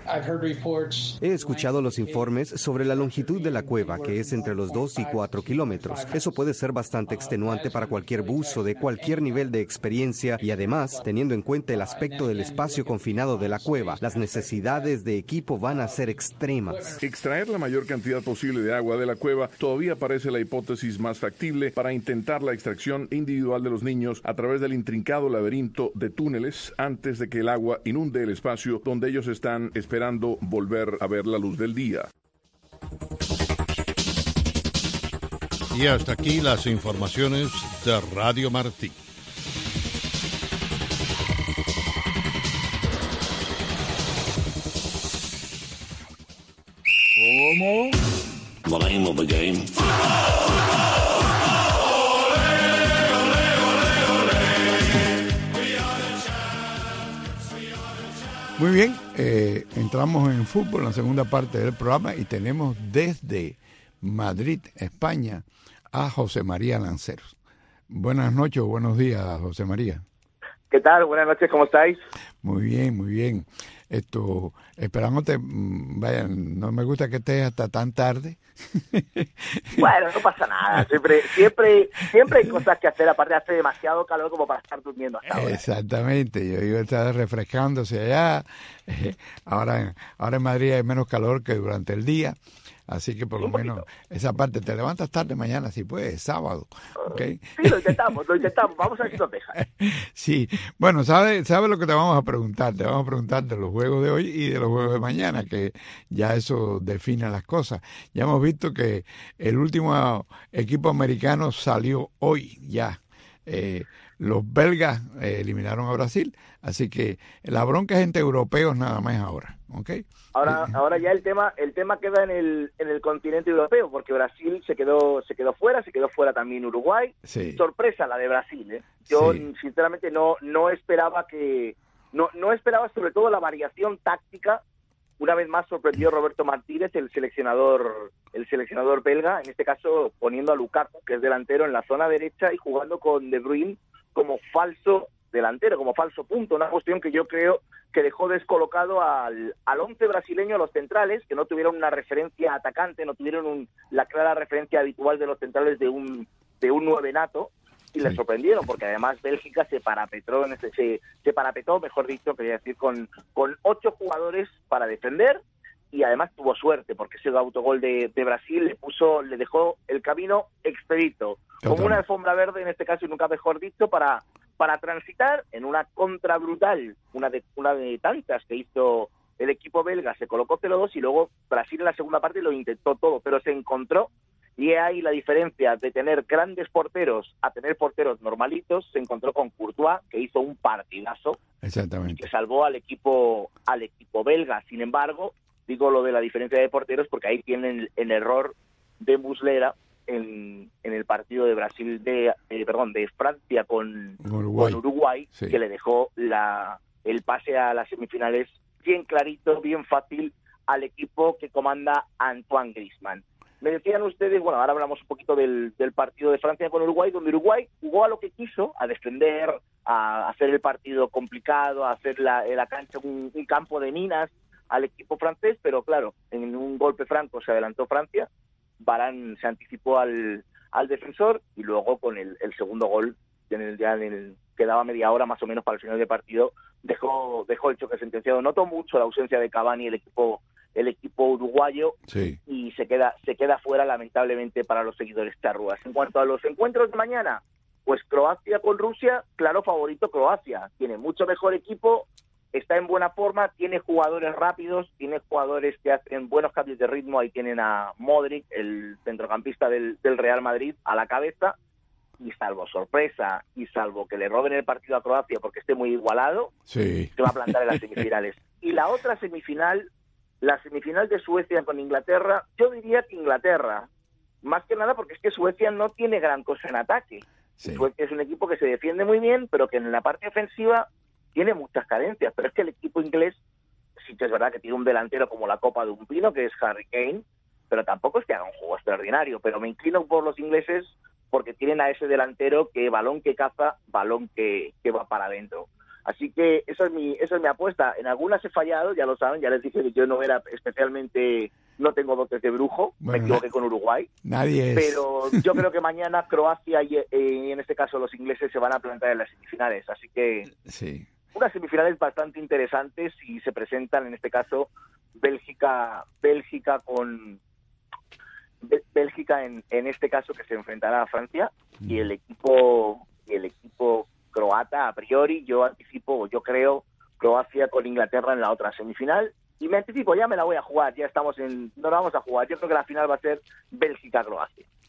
P: He escuchado los informes sobre la longitud de la cueva, que es entre los 2 y 4 kilómetros. Eso puede ser bastante extenuante para cualquier buzo de cualquier nivel de experiencia y además, teniendo en cuenta el aspecto del espacio confinado de la cueva, las necesidades de equipo van a ser extremas.
O: Extraer la mayor cantidad posible de agua de la cueva todavía parece la hipótesis más factible para intentar la extracción individual de los niños a través del intrincado laberinto de túneles antes de que el agua inunde el espacio donde ellos están esperando volver a ver la luz del día.
H: Y hasta aquí las informaciones de Radio Martí.
D: ¿Cómo?
Q: The name of the game.
C: Muy bien, entramos en fútbol, en la segunda parte del programa, y tenemos desde Madrid, España, a José María Lanceros. Buenas noches, buenos días, José María.
R: ¿Qué tal? Buenas noches, ¿cómo estáis?
C: Muy bien, muy bien. Esperándote, vaya, no me gusta que estés hasta tan tarde.
R: Bueno, no pasa nada. Siempre hay cosas que hacer. Aparte hace demasiado calor como para estar durmiendo hasta ahora.
C: Exactamente. Yo iba a estar refrescándose allá. Ahora en Madrid hay menos calor que durante el día. Así que por lo menos esa parte, te levantas tarde mañana, si puedes, sábado. ¿Okay?
R: Sí, lo intentamos. Vamos a ver si nos deja.
C: Sí, bueno, ¿sabe lo que te vamos a preguntar? Te vamos a preguntar de los juegos de hoy y de los juegos de mañana, que ya eso define las cosas. Ya hemos visto que el último equipo americano salió hoy ya. Los belgas eliminaron a Brasil, así que la bronca es entre europeos nada más ahora, ¿ok?
R: Ahora ya el tema queda en el continente europeo, porque Brasil se quedó fuera también Uruguay.
C: Sí.
R: Sorpresa la de Brasil, ¿eh? Yo
C: Sí.
R: sinceramente no esperaba no esperaba sobre todo la variación táctica. Una vez más sorprendió Roberto Martínez, el seleccionador belga, en este caso poniendo a Lukaku, que es delantero, en la zona derecha y jugando con De Bruyne como falso delantero, como falso punto, una cuestión que yo creo que dejó descolocado al 11 brasileño, a los centrales, que no tuvieron una referencia atacante, no tuvieron la clara referencia habitual de los centrales de un 9 nato, y les sorprendieron, porque además Bélgica se parapetó, mejor dicho, quería decir, con 8 jugadores para defender, y además tuvo suerte, porque ese autogol de Brasil le dejó el camino expedito, como una alfombra verde, en este caso, y nunca mejor dicho, para transitar en una contra brutal, una de tantas que hizo el equipo belga. Se colocó 0-2 y luego Brasil en la segunda parte lo intentó todo, pero se encontró, y ahí la diferencia de tener grandes porteros a tener porteros normalitos. Se encontró con Courtois, que hizo un partidazo.
C: Exactamente.
R: Que salvó al equipo belga. Sin embargo, digo lo de la diferencia de porteros porque ahí tienen el error de Muslera en el partido de Brasil de Francia con Uruguay,
C: sí,
R: que le dejó el pase a las semifinales bien clarito, bien fácil al equipo que comanda Antoine Griezmann. Me decían ustedes, bueno, ahora hablamos un poquito del partido de Francia con Uruguay, donde Uruguay jugó a lo que quiso, a defender, a hacer el partido complicado, a hacer la cancha un campo de minas al equipo francés, pero claro, en un golpe franco se adelantó Francia, Varane se anticipó al defensor, y luego con el segundo gol, quedaba media hora más o menos para el final del partido, dejó el choque sentenciado. Notó mucho la ausencia de Cavani, el equipo uruguayo,
C: sí,
R: y se queda fuera, lamentablemente, para los seguidores charrúas. En cuanto a los encuentros de mañana, pues Croacia con Rusia, claro favorito Croacia, tiene mucho mejor equipo, está en buena forma, tiene jugadores rápidos, tiene jugadores que hacen buenos cambios de ritmo. Ahí tienen a Modric, el centrocampista del Real Madrid, a la cabeza, y salvo sorpresa, y salvo que le roben el partido a Croacia porque esté muy igualado,
C: sí,
R: se va a plantar en las semifinales. Y la otra semifinal, la semifinal de Suecia con Inglaterra, yo diría que Inglaterra, más que nada porque es que Suecia no tiene gran cosa en ataque.
C: Sí.
R: Suecia es un equipo que se defiende muy bien, pero que en la parte ofensiva tiene muchas carencias. Pero es que el equipo inglés sí que es verdad que tiene un delantero como la copa de un pino, que es Harry Kane, pero tampoco es que haga un juego extraordinario. Pero me inclino por los ingleses porque tienen a ese delantero que balón que caza, balón que va para adentro. Así que esa es mi apuesta. En algunas he fallado, ya lo saben, ya les dije que yo no era especialmente, no tengo dotes de brujo,
C: bueno,
R: me equivoqué con Uruguay.
C: Nadie es.
R: Pero yo creo que mañana Croacia y en este caso los ingleses se van a plantar en las semifinales. Así que
C: sí,
R: unas semifinales bastante interesantes, y se presentan en este caso Bélgica en este caso, que se enfrentará a Francia, y el equipo croata. A priori yo creo Croacia con Inglaterra en la otra semifinal, y me anticipo, ya me la voy a jugar, no la vamos a jugar, yo creo que la final va a ser Bélgica-Croacia.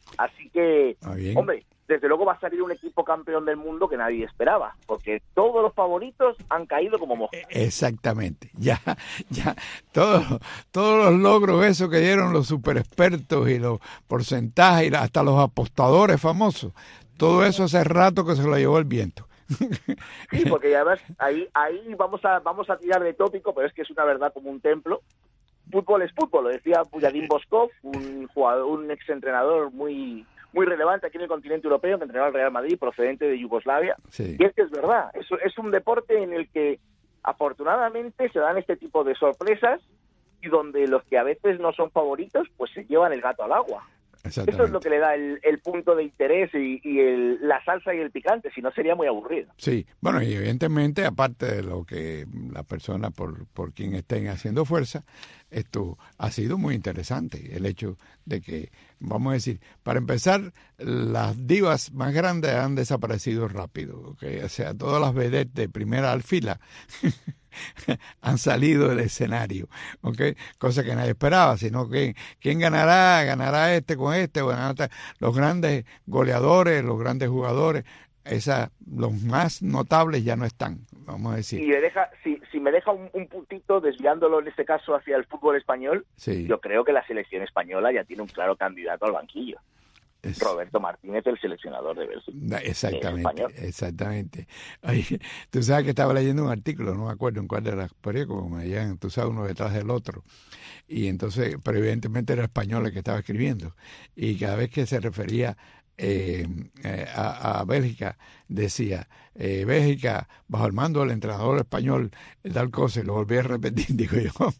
R: Así que,
C: bien.
R: hombre, desde luego va a salir un equipo campeón del mundo que nadie esperaba, porque todos los favoritos han caído como moscas.
C: Exactamente, ya, todos los logros esos que dieron los super expertos y los porcentajes y hasta los apostadores famosos, todo eso hace rato que se lo llevó el viento.
R: Sí, porque además ahí vamos a tirar de tópico, pero es que es una verdad como un templo. Fútbol es fútbol, lo decía Pujadim Boskov, un exentrenador muy relevante aquí en el continente europeo, que entrenó al Real Madrid, procedente de Yugoslavia.
C: Sí.
R: Y es que es verdad, es un deporte en el que afortunadamente se dan este tipo de sorpresas y donde los que a veces no son favoritos, pues se llevan el gato al agua. Eso es lo que le da el punto de interés y la salsa y el picante, si no sería muy aburrido.
C: Sí, bueno, y evidentemente, aparte de lo que la persona por quien estén haciendo fuerza, esto ha sido muy interesante, el hecho de que, vamos a decir, para empezar, las divas más grandes han desaparecido rápido, ¿okay? O sea, todas las vedettes de primera fila han salido del escenario, ¿okay? Cosa que nadie esperaba, sino que ¿quién ganará este con este? Bueno, los grandes goleadores, los grandes jugadores, los más notables ya no están, vamos a decir.
R: Y si me deja un puntito desviándolo en este caso hacia el fútbol español,
C: sí.
R: Yo creo que la selección española ya tiene un claro candidato al banquillo. Roberto Martínez, el seleccionador de Bélgica.
C: Exactamente. Ay, tú sabes que estaba leyendo un artículo, no me acuerdo en cuál de las periódicos, como me decían, tú sabes, uno detrás del otro. Y entonces, pero evidentemente era español el que estaba escribiendo. Y cada vez que se refería a Bélgica, decía, Bélgica, bajo el mando del entrenador español, tal cosa, y lo volví a repetir, digo yo.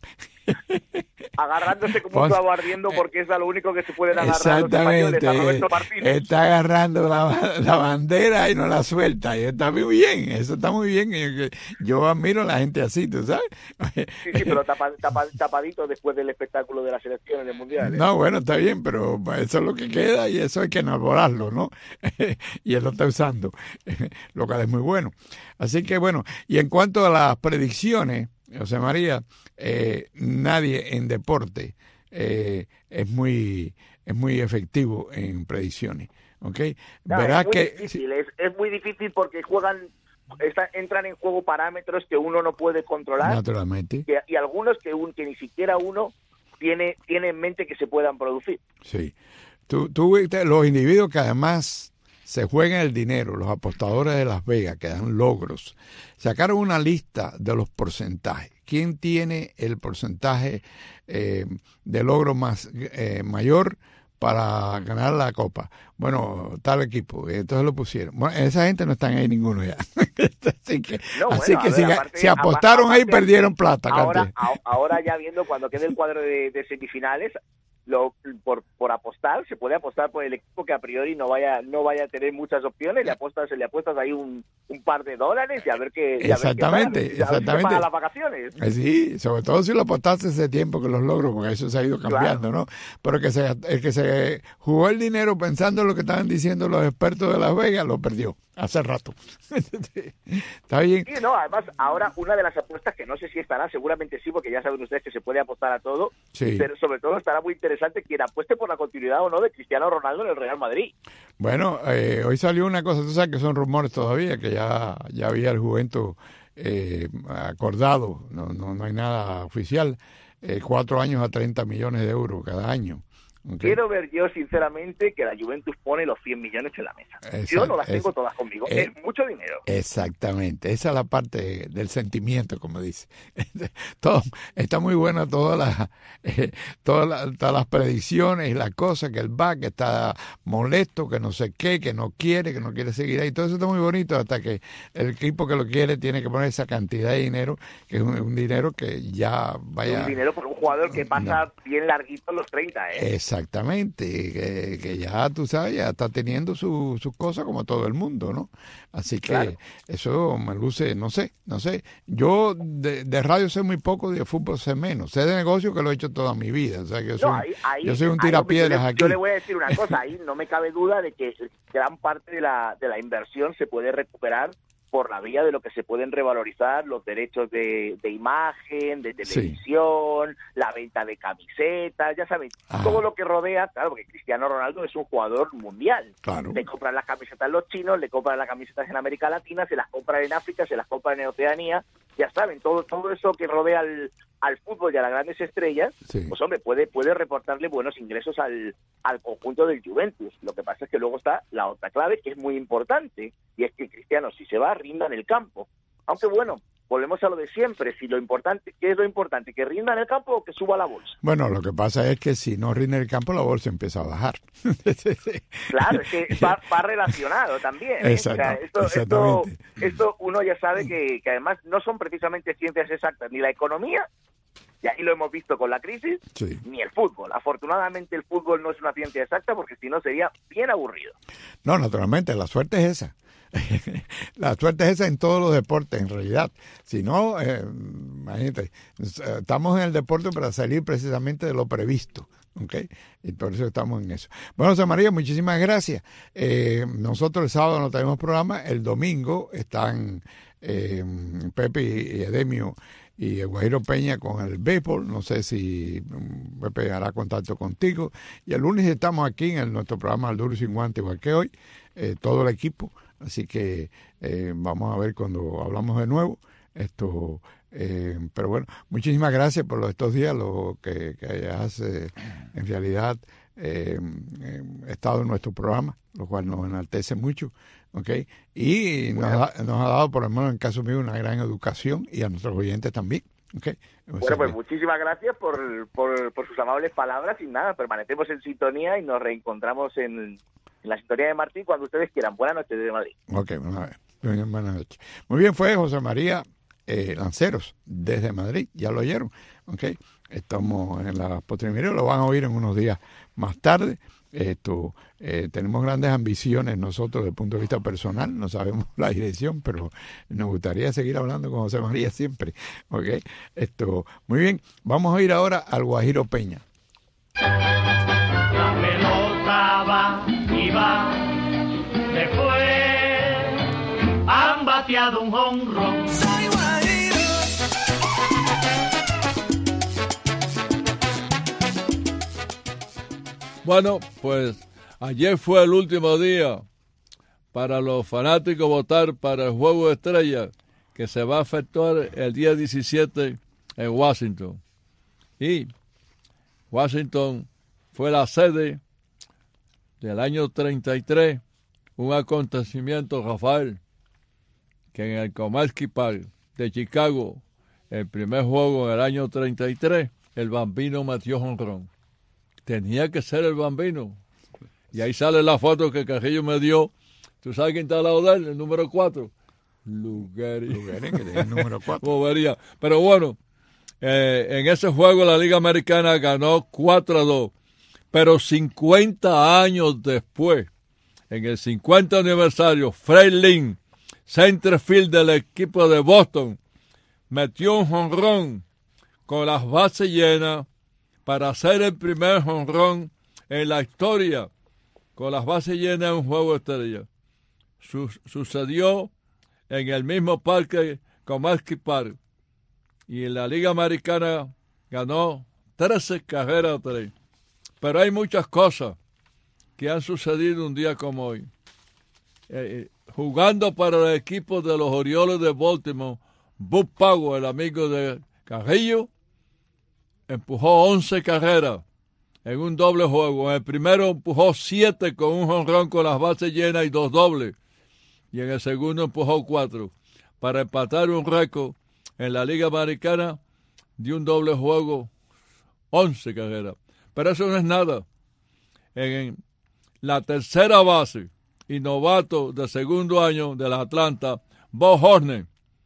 R: Agarrándose como un clavo ardiendo porque es a lo único que se pueden agarrar los españoles, a Roberto Martínez.
C: Está agarrando la bandera y no la suelta, y está muy bien, eso está muy bien. Yo admiro a la gente así, ¿tú sabes?
R: Sí, pero tapadito después del espectáculo de la selección en el Mundial.
C: No, bueno, está bien, pero eso es lo que queda y eso hay que enamorarlo, ¿no? Y él lo está usando, lo cual es muy bueno. Así que bueno, y en cuanto a las predicciones, José María, nadie en deporte es muy efectivo en predicciones, ¿ok?
R: No,
C: Verás
R: es difícil, es muy difícil porque entran en juego parámetros que uno no puede controlar.
C: Naturalmente.
R: Y algunos que ni siquiera uno tiene en mente que se puedan producir.
C: Sí. Tú los individuos que además se juegan el dinero, los apostadores de Las Vegas, que dan logros, sacaron una lista de los porcentajes. ¿Quién tiene el porcentaje de logro mayor para ganar la copa? Bueno, tal equipo. Entonces lo pusieron. Bueno, esa gente no están ahí ninguno ya. así que si apostaron ahí, perdieron plata.
R: Ahora ya viendo cuando quede el cuadro de semifinales, por apostar, se puede apostar por el equipo que a priori no vaya a tener muchas opciones, le apuestas ahí un par de dólares y a ver qué
C: exactamente.
R: Para las vacaciones.
C: Sí, sobre todo si lo apostaste ese tiempo que los logros, porque eso se ha ido cambiando, claro. ¿No? Pero el que se jugó el dinero pensando en lo que estaban diciendo los expertos de Las Vegas, lo perdió hace rato. ¿Está bien?
R: Sí, no, además, ahora una de las apuestas que no sé si estará, seguramente sí, porque ya saben ustedes que se puede apostar a todo,
C: sí.
R: Pero sobre todo estará muy interesante quien apueste por la continuidad o no de Cristiano Ronaldo en el Real Madrid.
C: Bueno, hoy salió una cosa, tú sabes que son rumores todavía, que ya había el Juventus acordado, no hay nada oficial, 4 años a 30 millones de euros cada año. Okay.
R: Quiero ver yo, sinceramente, que la Juventus pone los 100 millones en la mesa. Exacto, yo no las tengo todas conmigo. Es mucho dinero.
C: Exactamente. Esa es la parte del sentimiento, como dice. Todo está muy buena, todas las predicciones y las cosas, que el back está molesto, que no sé qué, que no quiere seguir ahí. Todo eso está muy bonito hasta que el equipo que lo quiere tiene que poner esa cantidad de dinero, que es un dinero que ya vaya...
R: Un dinero por un jugador que pasa bien larguito los 30, ¿eh?
C: Exactamente, que ya tú sabes, ya está teniendo sus cosas como todo el mundo, ¿no? Así que claro. Eso me luce, no sé. Yo de radio sé muy poco, de fútbol sé menos. Sé de negocio que lo he hecho toda mi vida. O sea, que yo soy un tirapiedras aquí.
R: Yo le voy a decir una cosa, ahí no me cabe duda de que gran parte de la inversión se puede recuperar por la vía de lo que se pueden revalorizar los derechos de imagen, de televisión, la venta de camisetas, ya sabes, todo lo que rodea, claro, porque Cristiano Ronaldo es un jugador mundial.
C: Claro.
R: Le compran las camisetas los chinos, le compran las camisetas en América Latina, se las compran en África, se las compran en Oceanía, ya saben, todo eso que rodea al fútbol y a las grandes estrellas, pues hombre, puede reportarle buenos ingresos al conjunto del Juventus. Lo que pasa es que luego está la otra clave, que es muy importante, y es que Cristiano, si se va, rinda en el campo. Aunque bueno, volvemos a lo de siempre, si lo importante, ¿qué es lo importante? ¿Que rinda en el campo o que suba la bolsa?
C: Bueno, lo que pasa es que si no rinde en el campo, la bolsa empieza a bajar.
R: Claro, es que va relacionado también.
C: Exactamente.
R: O sea, esto uno ya sabe que además no son precisamente ciencias exactas, ni la economía, y ahí lo hemos visto con la crisis, ni el fútbol. Afortunadamente el fútbol no es una ciencia exacta, porque si no sería bien aburrido.
C: No, naturalmente, la suerte es esa. La suerte es esa en todos los deportes, en realidad. Si no, imagínate, estamos en el deporte para salir precisamente de lo previsto, ¿ok? Y por eso estamos en eso. Bueno, José María, muchísimas gracias. Nosotros el sábado no tenemos programa, el domingo están Pepe y Edemio y el Guajiro Peña con el béisbol. No sé si Pepe hará contacto contigo. Y el lunes estamos aquí en nuestro programa Al Duro y Sin Guante, igual que hoy, todo el equipo. Así que vamos a ver cuando hablamos de nuevo. Pero bueno, muchísimas gracias por estos días, lo que has en realidad estado en nuestro programa, lo cual nos enaltece mucho, ¿okay? Y nos ha dado, por lo menos en el caso mío, una gran educación, y a nuestros oyentes también, ¿okay?
R: Bueno, pues muchísimas gracias por sus amables palabras, y nada, permanecemos en sintonía y nos reencontramos en la sintonía de Martí cuando ustedes quieran. Buenas noches desde Madrid.
C: Ok, buenas noches. Muy bien, fue José María Lanceros desde Madrid, ya lo oyeron, ¿ok? Estamos en la postrimería, lo van a oír en unos días más tarde. Tenemos grandes ambiciones nosotros desde el punto de vista personal, no sabemos la dirección, pero nos gustaría seguir hablando con José María siempre, ¿ok? Muy bien, vamos a ir ahora al Guajiro Peña.
S: La pelota va y va, después han bateado un jonrón.
D: Bueno, pues ayer fue el último día para los fanáticos votar para el Juego de Estrellas, que se va a efectuar el día 17 en Washington. Y Washington fue la sede del año 33, un acontecimiento, Rafael, que en el Comiskey Park de Chicago, el primer juego en el año 33, el Bambino metió jonrón. Tenía que ser el Bambino. Y ahí sale la foto que Carrillo me dio. ¿Tú sabes quién está al lado de él? El número 4. Lugeri, que tiene el número 4. Pero bueno, en ese juego la Liga Americana ganó 4-2. Pero 50 años después, en el 50 aniversario, Fred Lynn, centerfield del equipo de Boston, metió un jonrón con las bases llenas para hacer el primer jonrón en la historia con las bases llenas en un juego de estrellas. Sucedió en el mismo parque, Comiskey Park, y en la Liga Americana ganó 13 carreras a 3. Pero hay muchas cosas que han sucedido un día como hoy. Jugando para el equipo de los Orioles de Baltimore, Bud Powell, el amigo de Carrillo, empujó 11 carreras en un doble juego. En el primero empujó 7 con un jonrón con las bases llenas y 2 dobles. Y en el segundo empujó 4 para empatar un récord en la Liga Americana de un doble juego, 11 carreras. Pero eso no es nada. En la tercera base y novato de segundo año de la Atlanta, Bob Horner,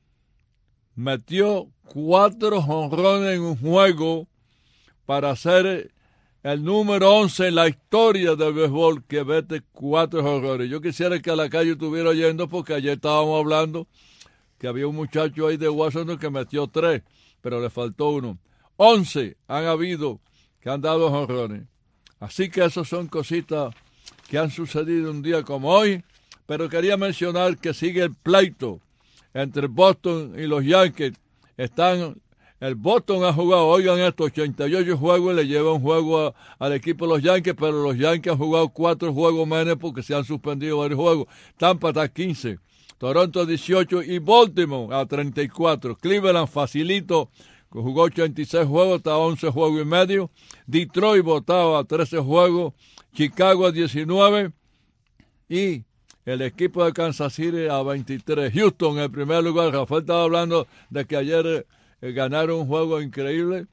D: metió 4 jonrones en un juego para ser el número 11 en la historia del béisbol que mete 4 jonrones. Yo quisiera que a la calle estuviera oyendo, porque ayer estábamos hablando que había un muchacho ahí de Washington que metió 3, pero le faltó 1. 11 han habido que han dado jonrones. Así que esas son cositas que han sucedido un día como hoy, pero quería mencionar que sigue el pleito entre Boston y los Yankees. El Boston ha jugado, oigan esto, 88 juegos y le lleva un juego al equipo de los Yankees, pero los Yankees han jugado 4 juegos menos porque se han suspendido varios juegos. Tampa está a 15, Toronto 18 y Baltimore a 34. Cleveland facilito, jugó 86 juegos, está a 11 juegos y medio. Detroit votado a 13 juegos, Chicago a 19 y el equipo de Kansas City a 23. Houston en primer lugar. Rafael estaba hablando de que ayer ganaron un juego increíble.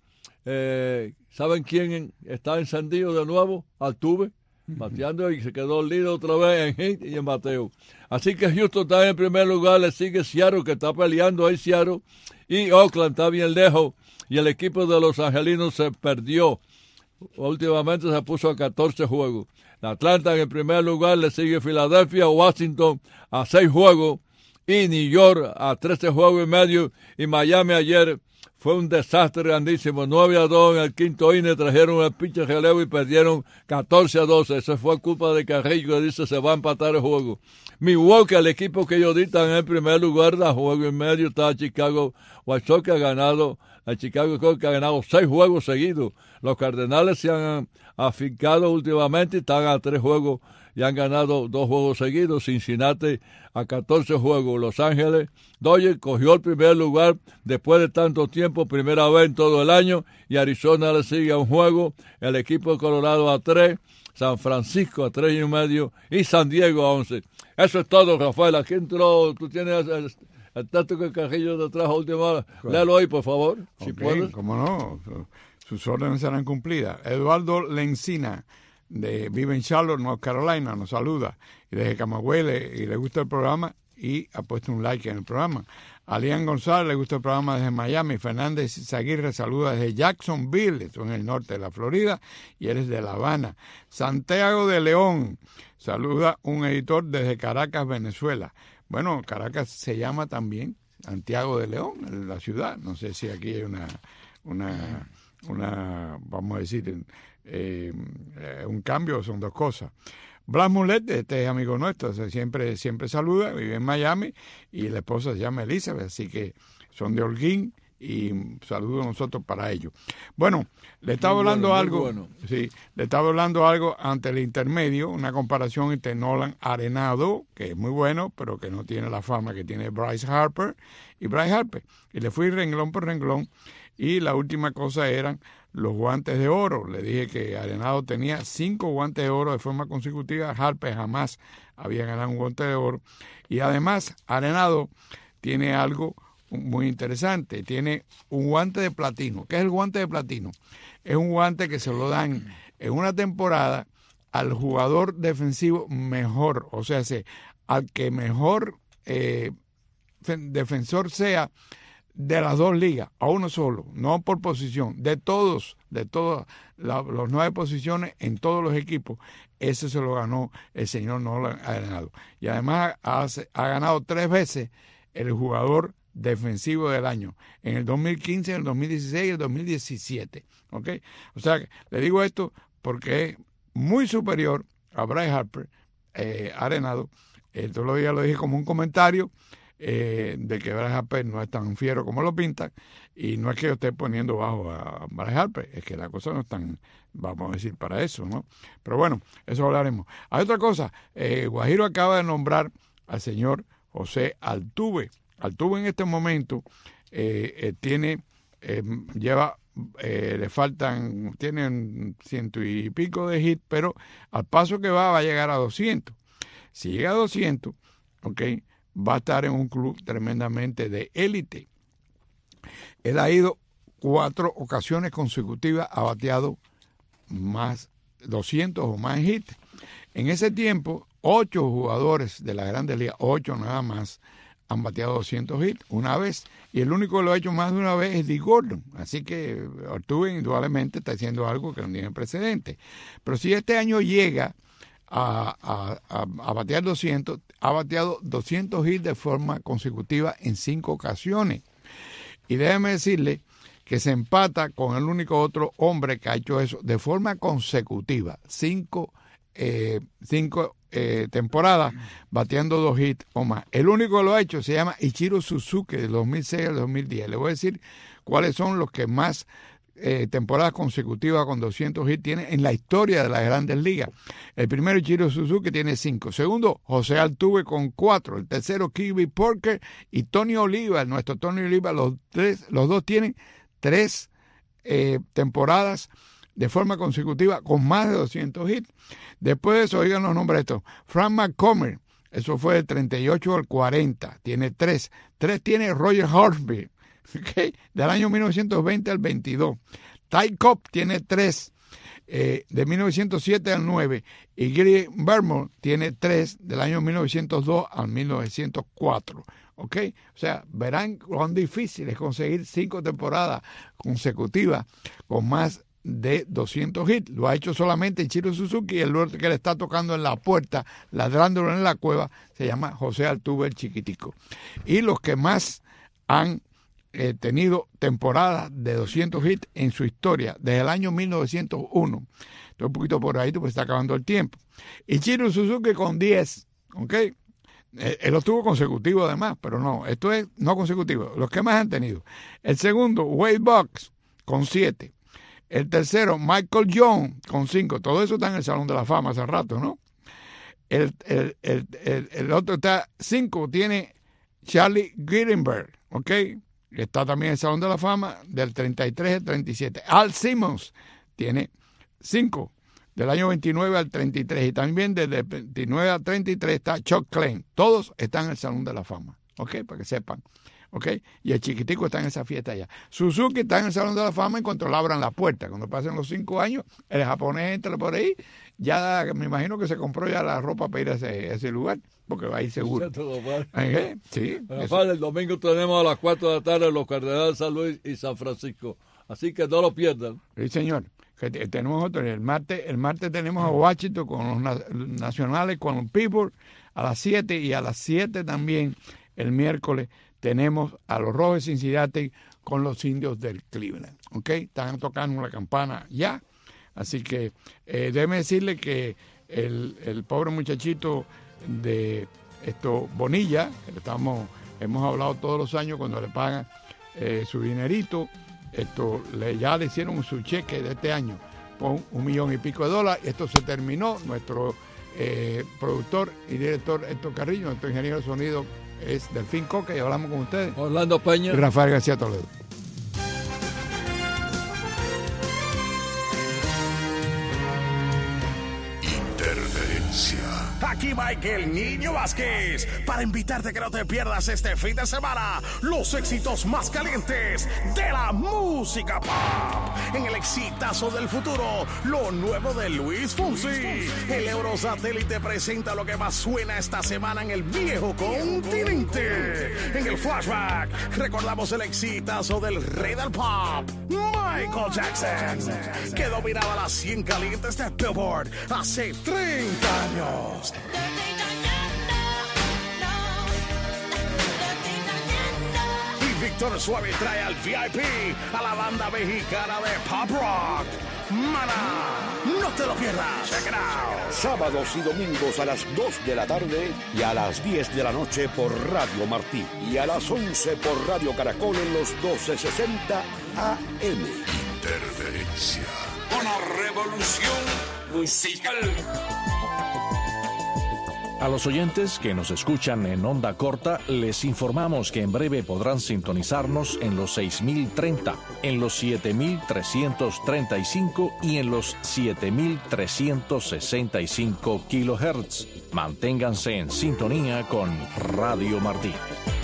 D: ¿Saben quién está encendido de nuevo? Altuve, bateando y se quedó líder otra vez en hit y en bateo. Así que Houston está en primer lugar, le sigue Seattle, que está peleando ahí Seattle, y Oakland está bien lejos, y el equipo de los angelinos se perdió. Últimamente se puso a 14 juegos. Atlanta en el primer lugar, le sigue Filadelfia, Washington a 6 juegos, y New York a 13 juegos y medio, y Miami ayer fue un desastre grandísimo, 9-2 en el quinto inning, trajeron el pitcher relevo y perdieron 14-12, eso fue culpa de Carrillo, que dice se va a empatar el juego. Milwaukee, el equipo que ellos dictan en el primer lugar, da juego y medio, está Chicago White Sox, que ha ganado, el Chicago Cubs, que ha ganado 6 juegos seguidos. Los Cardenales se han afincado últimamente, están a 3 juegos y han ganado 2 juegos seguidos. Cincinnati a 14 juegos. Los Ángeles Dodgers cogió el primer lugar después de tanto tiempo, primera vez en todo el año, y Arizona le sigue a 1 juego. El equipo de Colorado a 3, San Francisco a 3 y medio y San Diego a 11. Eso es todo, Rafael. Aquí entró, tú tienes el texto que Carrillo te trajo a última hora. Léalo ahí, por favor, si puedes.
C: Cómo no, sus órdenes serán cumplidas. Eduardo Lencina, vive en Charlotte, North Carolina, nos saluda. Y desde Camagüey le gusta el programa y ha puesto un like en el programa. Alian González le gusta el programa desde Miami. Fernández Zaguirre saluda desde Jacksonville, esto en el norte de la Florida, y eres de La Habana. Santiago de León saluda un editor desde Caracas, Venezuela. Bueno, Caracas se llama también Santiago de León, la ciudad. No sé si aquí hay una vamos a decir, un cambio, son 2 cosas. Blas Mulet, este es amigo nuestro, siempre saluda, vive en Miami, y la esposa se llama Elizabeth, así que son de Holguín, y saludo a nosotros para ellos. Bueno, le estaba hablando algo, bueno. Sí, le estaba hablando algo ante el intermedio, una comparación entre Nolan Arenado, que es muy bueno, pero que no tiene la fama que tiene Bryce Harper, y le fui renglón por renglón, y la última cosa eran los guantes de oro. Le dije que Arenado tenía 5 guantes de oro de forma consecutiva. Harper jamás había ganado un guante de oro. Y además, Arenado tiene algo muy interesante. Tiene un guante de platino. ¿Qué es el guante de platino? Es un guante que se lo dan en una temporada al jugador defensivo mejor. O sea, al que mejor defensor sea de las 2 ligas, a uno solo, no por posición, de todas las 9 posiciones en todos los equipos. Ese se lo ganó el señor Nolan Arenado. Y además ha ganado 3 veces el jugador defensivo del año, en el 2015, en el 2016 y el 2017. ¿Okay? O sea, le digo esto porque es muy superior a Bryce Harper, Arenado. Todos los días lo dije como un comentario, de que Bryce Harper no es tan fiero como lo pintan, y no es que yo esté poniendo bajo a Bryce Harper, es que la cosa no es tan, vamos a decir, para eso, ¿no? Pero bueno, eso hablaremos. Hay otra cosa, Guajiro acaba de nombrar al señor José Altuve. Altuve en este momento tienen 100 y pico de hits, pero al paso que va a llegar a 200. Si llega a 200, okay, va a estar en un club tremendamente de élite. Él ha ido 4 ocasiones consecutivas, ha bateado más 200 o más hits. En ese tiempo, 8 jugadores de la Grandes Ligas, 8 nada más, han bateado 200 hits una vez, y el único que lo ha hecho más de una vez es Dee Gordon. Así que Altuve indudablemente está haciendo algo que no tiene precedente. Pero si este año llega a batear 200, ha bateado 200 hits de forma consecutiva en 5 ocasiones. Y déjeme decirle que se empata con el único otro hombre que ha hecho eso de forma consecutiva, 5 5 temporadas bateando 2 hits o más. El único que lo ha hecho se llama Ichiro Suzuki, del 2006 al 2010. Le voy a decir cuáles son los que más temporadas consecutivas con 200 hits tiene en la historia de las Grandes Ligas. El primero, Ichiro Suzuki, tiene 5. Segundo, José Altuve con 4. El tercero, Kirby Porker y Tony Oliva, nuestro Tony Oliva, los dos tienen 3 temporadas de forma consecutiva con más de 200 hits. Después de eso, oigan los nombres de estos. Frank McCormick, eso fue del 38 al 40, tiene 3. 3 tiene Roger Hornsby, ¿okay? Del año 1920 al 22. Ty Cobb tiene 3, de 1907 al 9. Y Gary Barrymore tiene 3, del año 1902 al 1904. ¿Ok? O sea, verán cuán difícil es conseguir 5 temporadas consecutivas con más de 200 hits. Lo ha hecho solamente Ichiro Suzuki, y el otro que le está tocando en la puerta, ladrándolo en la cueva, se llama José Altuve, el chiquitico. Y los que más han tenido temporadas de 200 hits en su historia, desde el año 1901. Estoy un poquito por ahí, pues está acabando el tiempo. Ichiro Suzuki con 10, ¿ok? Él lo tuvo consecutivo además, pero no, esto es no consecutivo. Los que más han tenido. El segundo, Wade Boggs, con 7. El tercero, Michael Jones, con 5. Todo eso está en el Salón de la Fama hace rato, ¿no? El otro está 5, tiene Charlie Gittenberg, ¿ok? Está también en el Salón de la Fama del 33 al 37. Al Simmons tiene 5, del año 29 al 33. Y también desde el 29 al 33 está Chuck Klein. Todos están en el Salón de la Fama, ¿ok? Para que sepan. ¿Ok? Y el chiquitico está en esa fiesta allá. Suzuki está en el Salón de la Fama en cuanto le abran la puerta. Cuando pasen los 5 años, el japonés entra por ahí. Ya me imagino que se compró ya la ropa para ir a ese lugar, porque va a ir seguro. Sí.
D: Rafael, el domingo tenemos a las 4 de la tarde los Cardenales de San Luis y San Francisco. Así que no lo pierdan.
C: Sí, señor. Tenemos otro. El martes tenemos a Washington con los nacionales, con los Pittsburgh a las 7, y a las 7 también el miércoles tenemos a los Rojos de Cincinnati con los Indios del Cleveland. ¿Ok? Están tocando la campana ya. Así que déjeme decirle que el pobre muchachito de Bonilla, que hemos hablado todos los años cuando le pagan su dinerito, ya le hicieron su cheque de este año con $1 millón y pico de dólares. Esto se terminó. Nuestro productor y director Héctor Carrillo, nuestro ingeniero de sonido es Delfín Coca, y hablamos con ustedes.
D: Orlando Peña
C: y Rafael García Toledo.
F: Interferencia. Aquí Michael Niño Vázquez para invitarte a que no te pierdas este fin de semana los éxitos más calientes de la música pop. En el exitazo del futuro, lo nuevo de Luis Fonsi. El Eurosatélite presenta lo que más suena esta semana en el viejo continente. En el flashback recordamos el exitazo del rey del pop, Michael Jackson, que dominaba las 100 calientes de Billboard hace 30 años. Y Víctor Suave trae al VIP a la banda mexicana de pop rock, Maná. No te lo pierdas. Check it out.
T: Sábados y domingos a las 2 de la tarde y a las 10 de la noche por Radio Martí. Y a las 11 por Radio Caracol en los 1260 AM.
F: Interferencia. Una revolución musical.
U: A los oyentes que nos escuchan en onda corta, les informamos que en breve podrán sintonizarnos en los 6030, en los 7335 y en los 7365 kHz. Manténganse en sintonía con Radio Martí.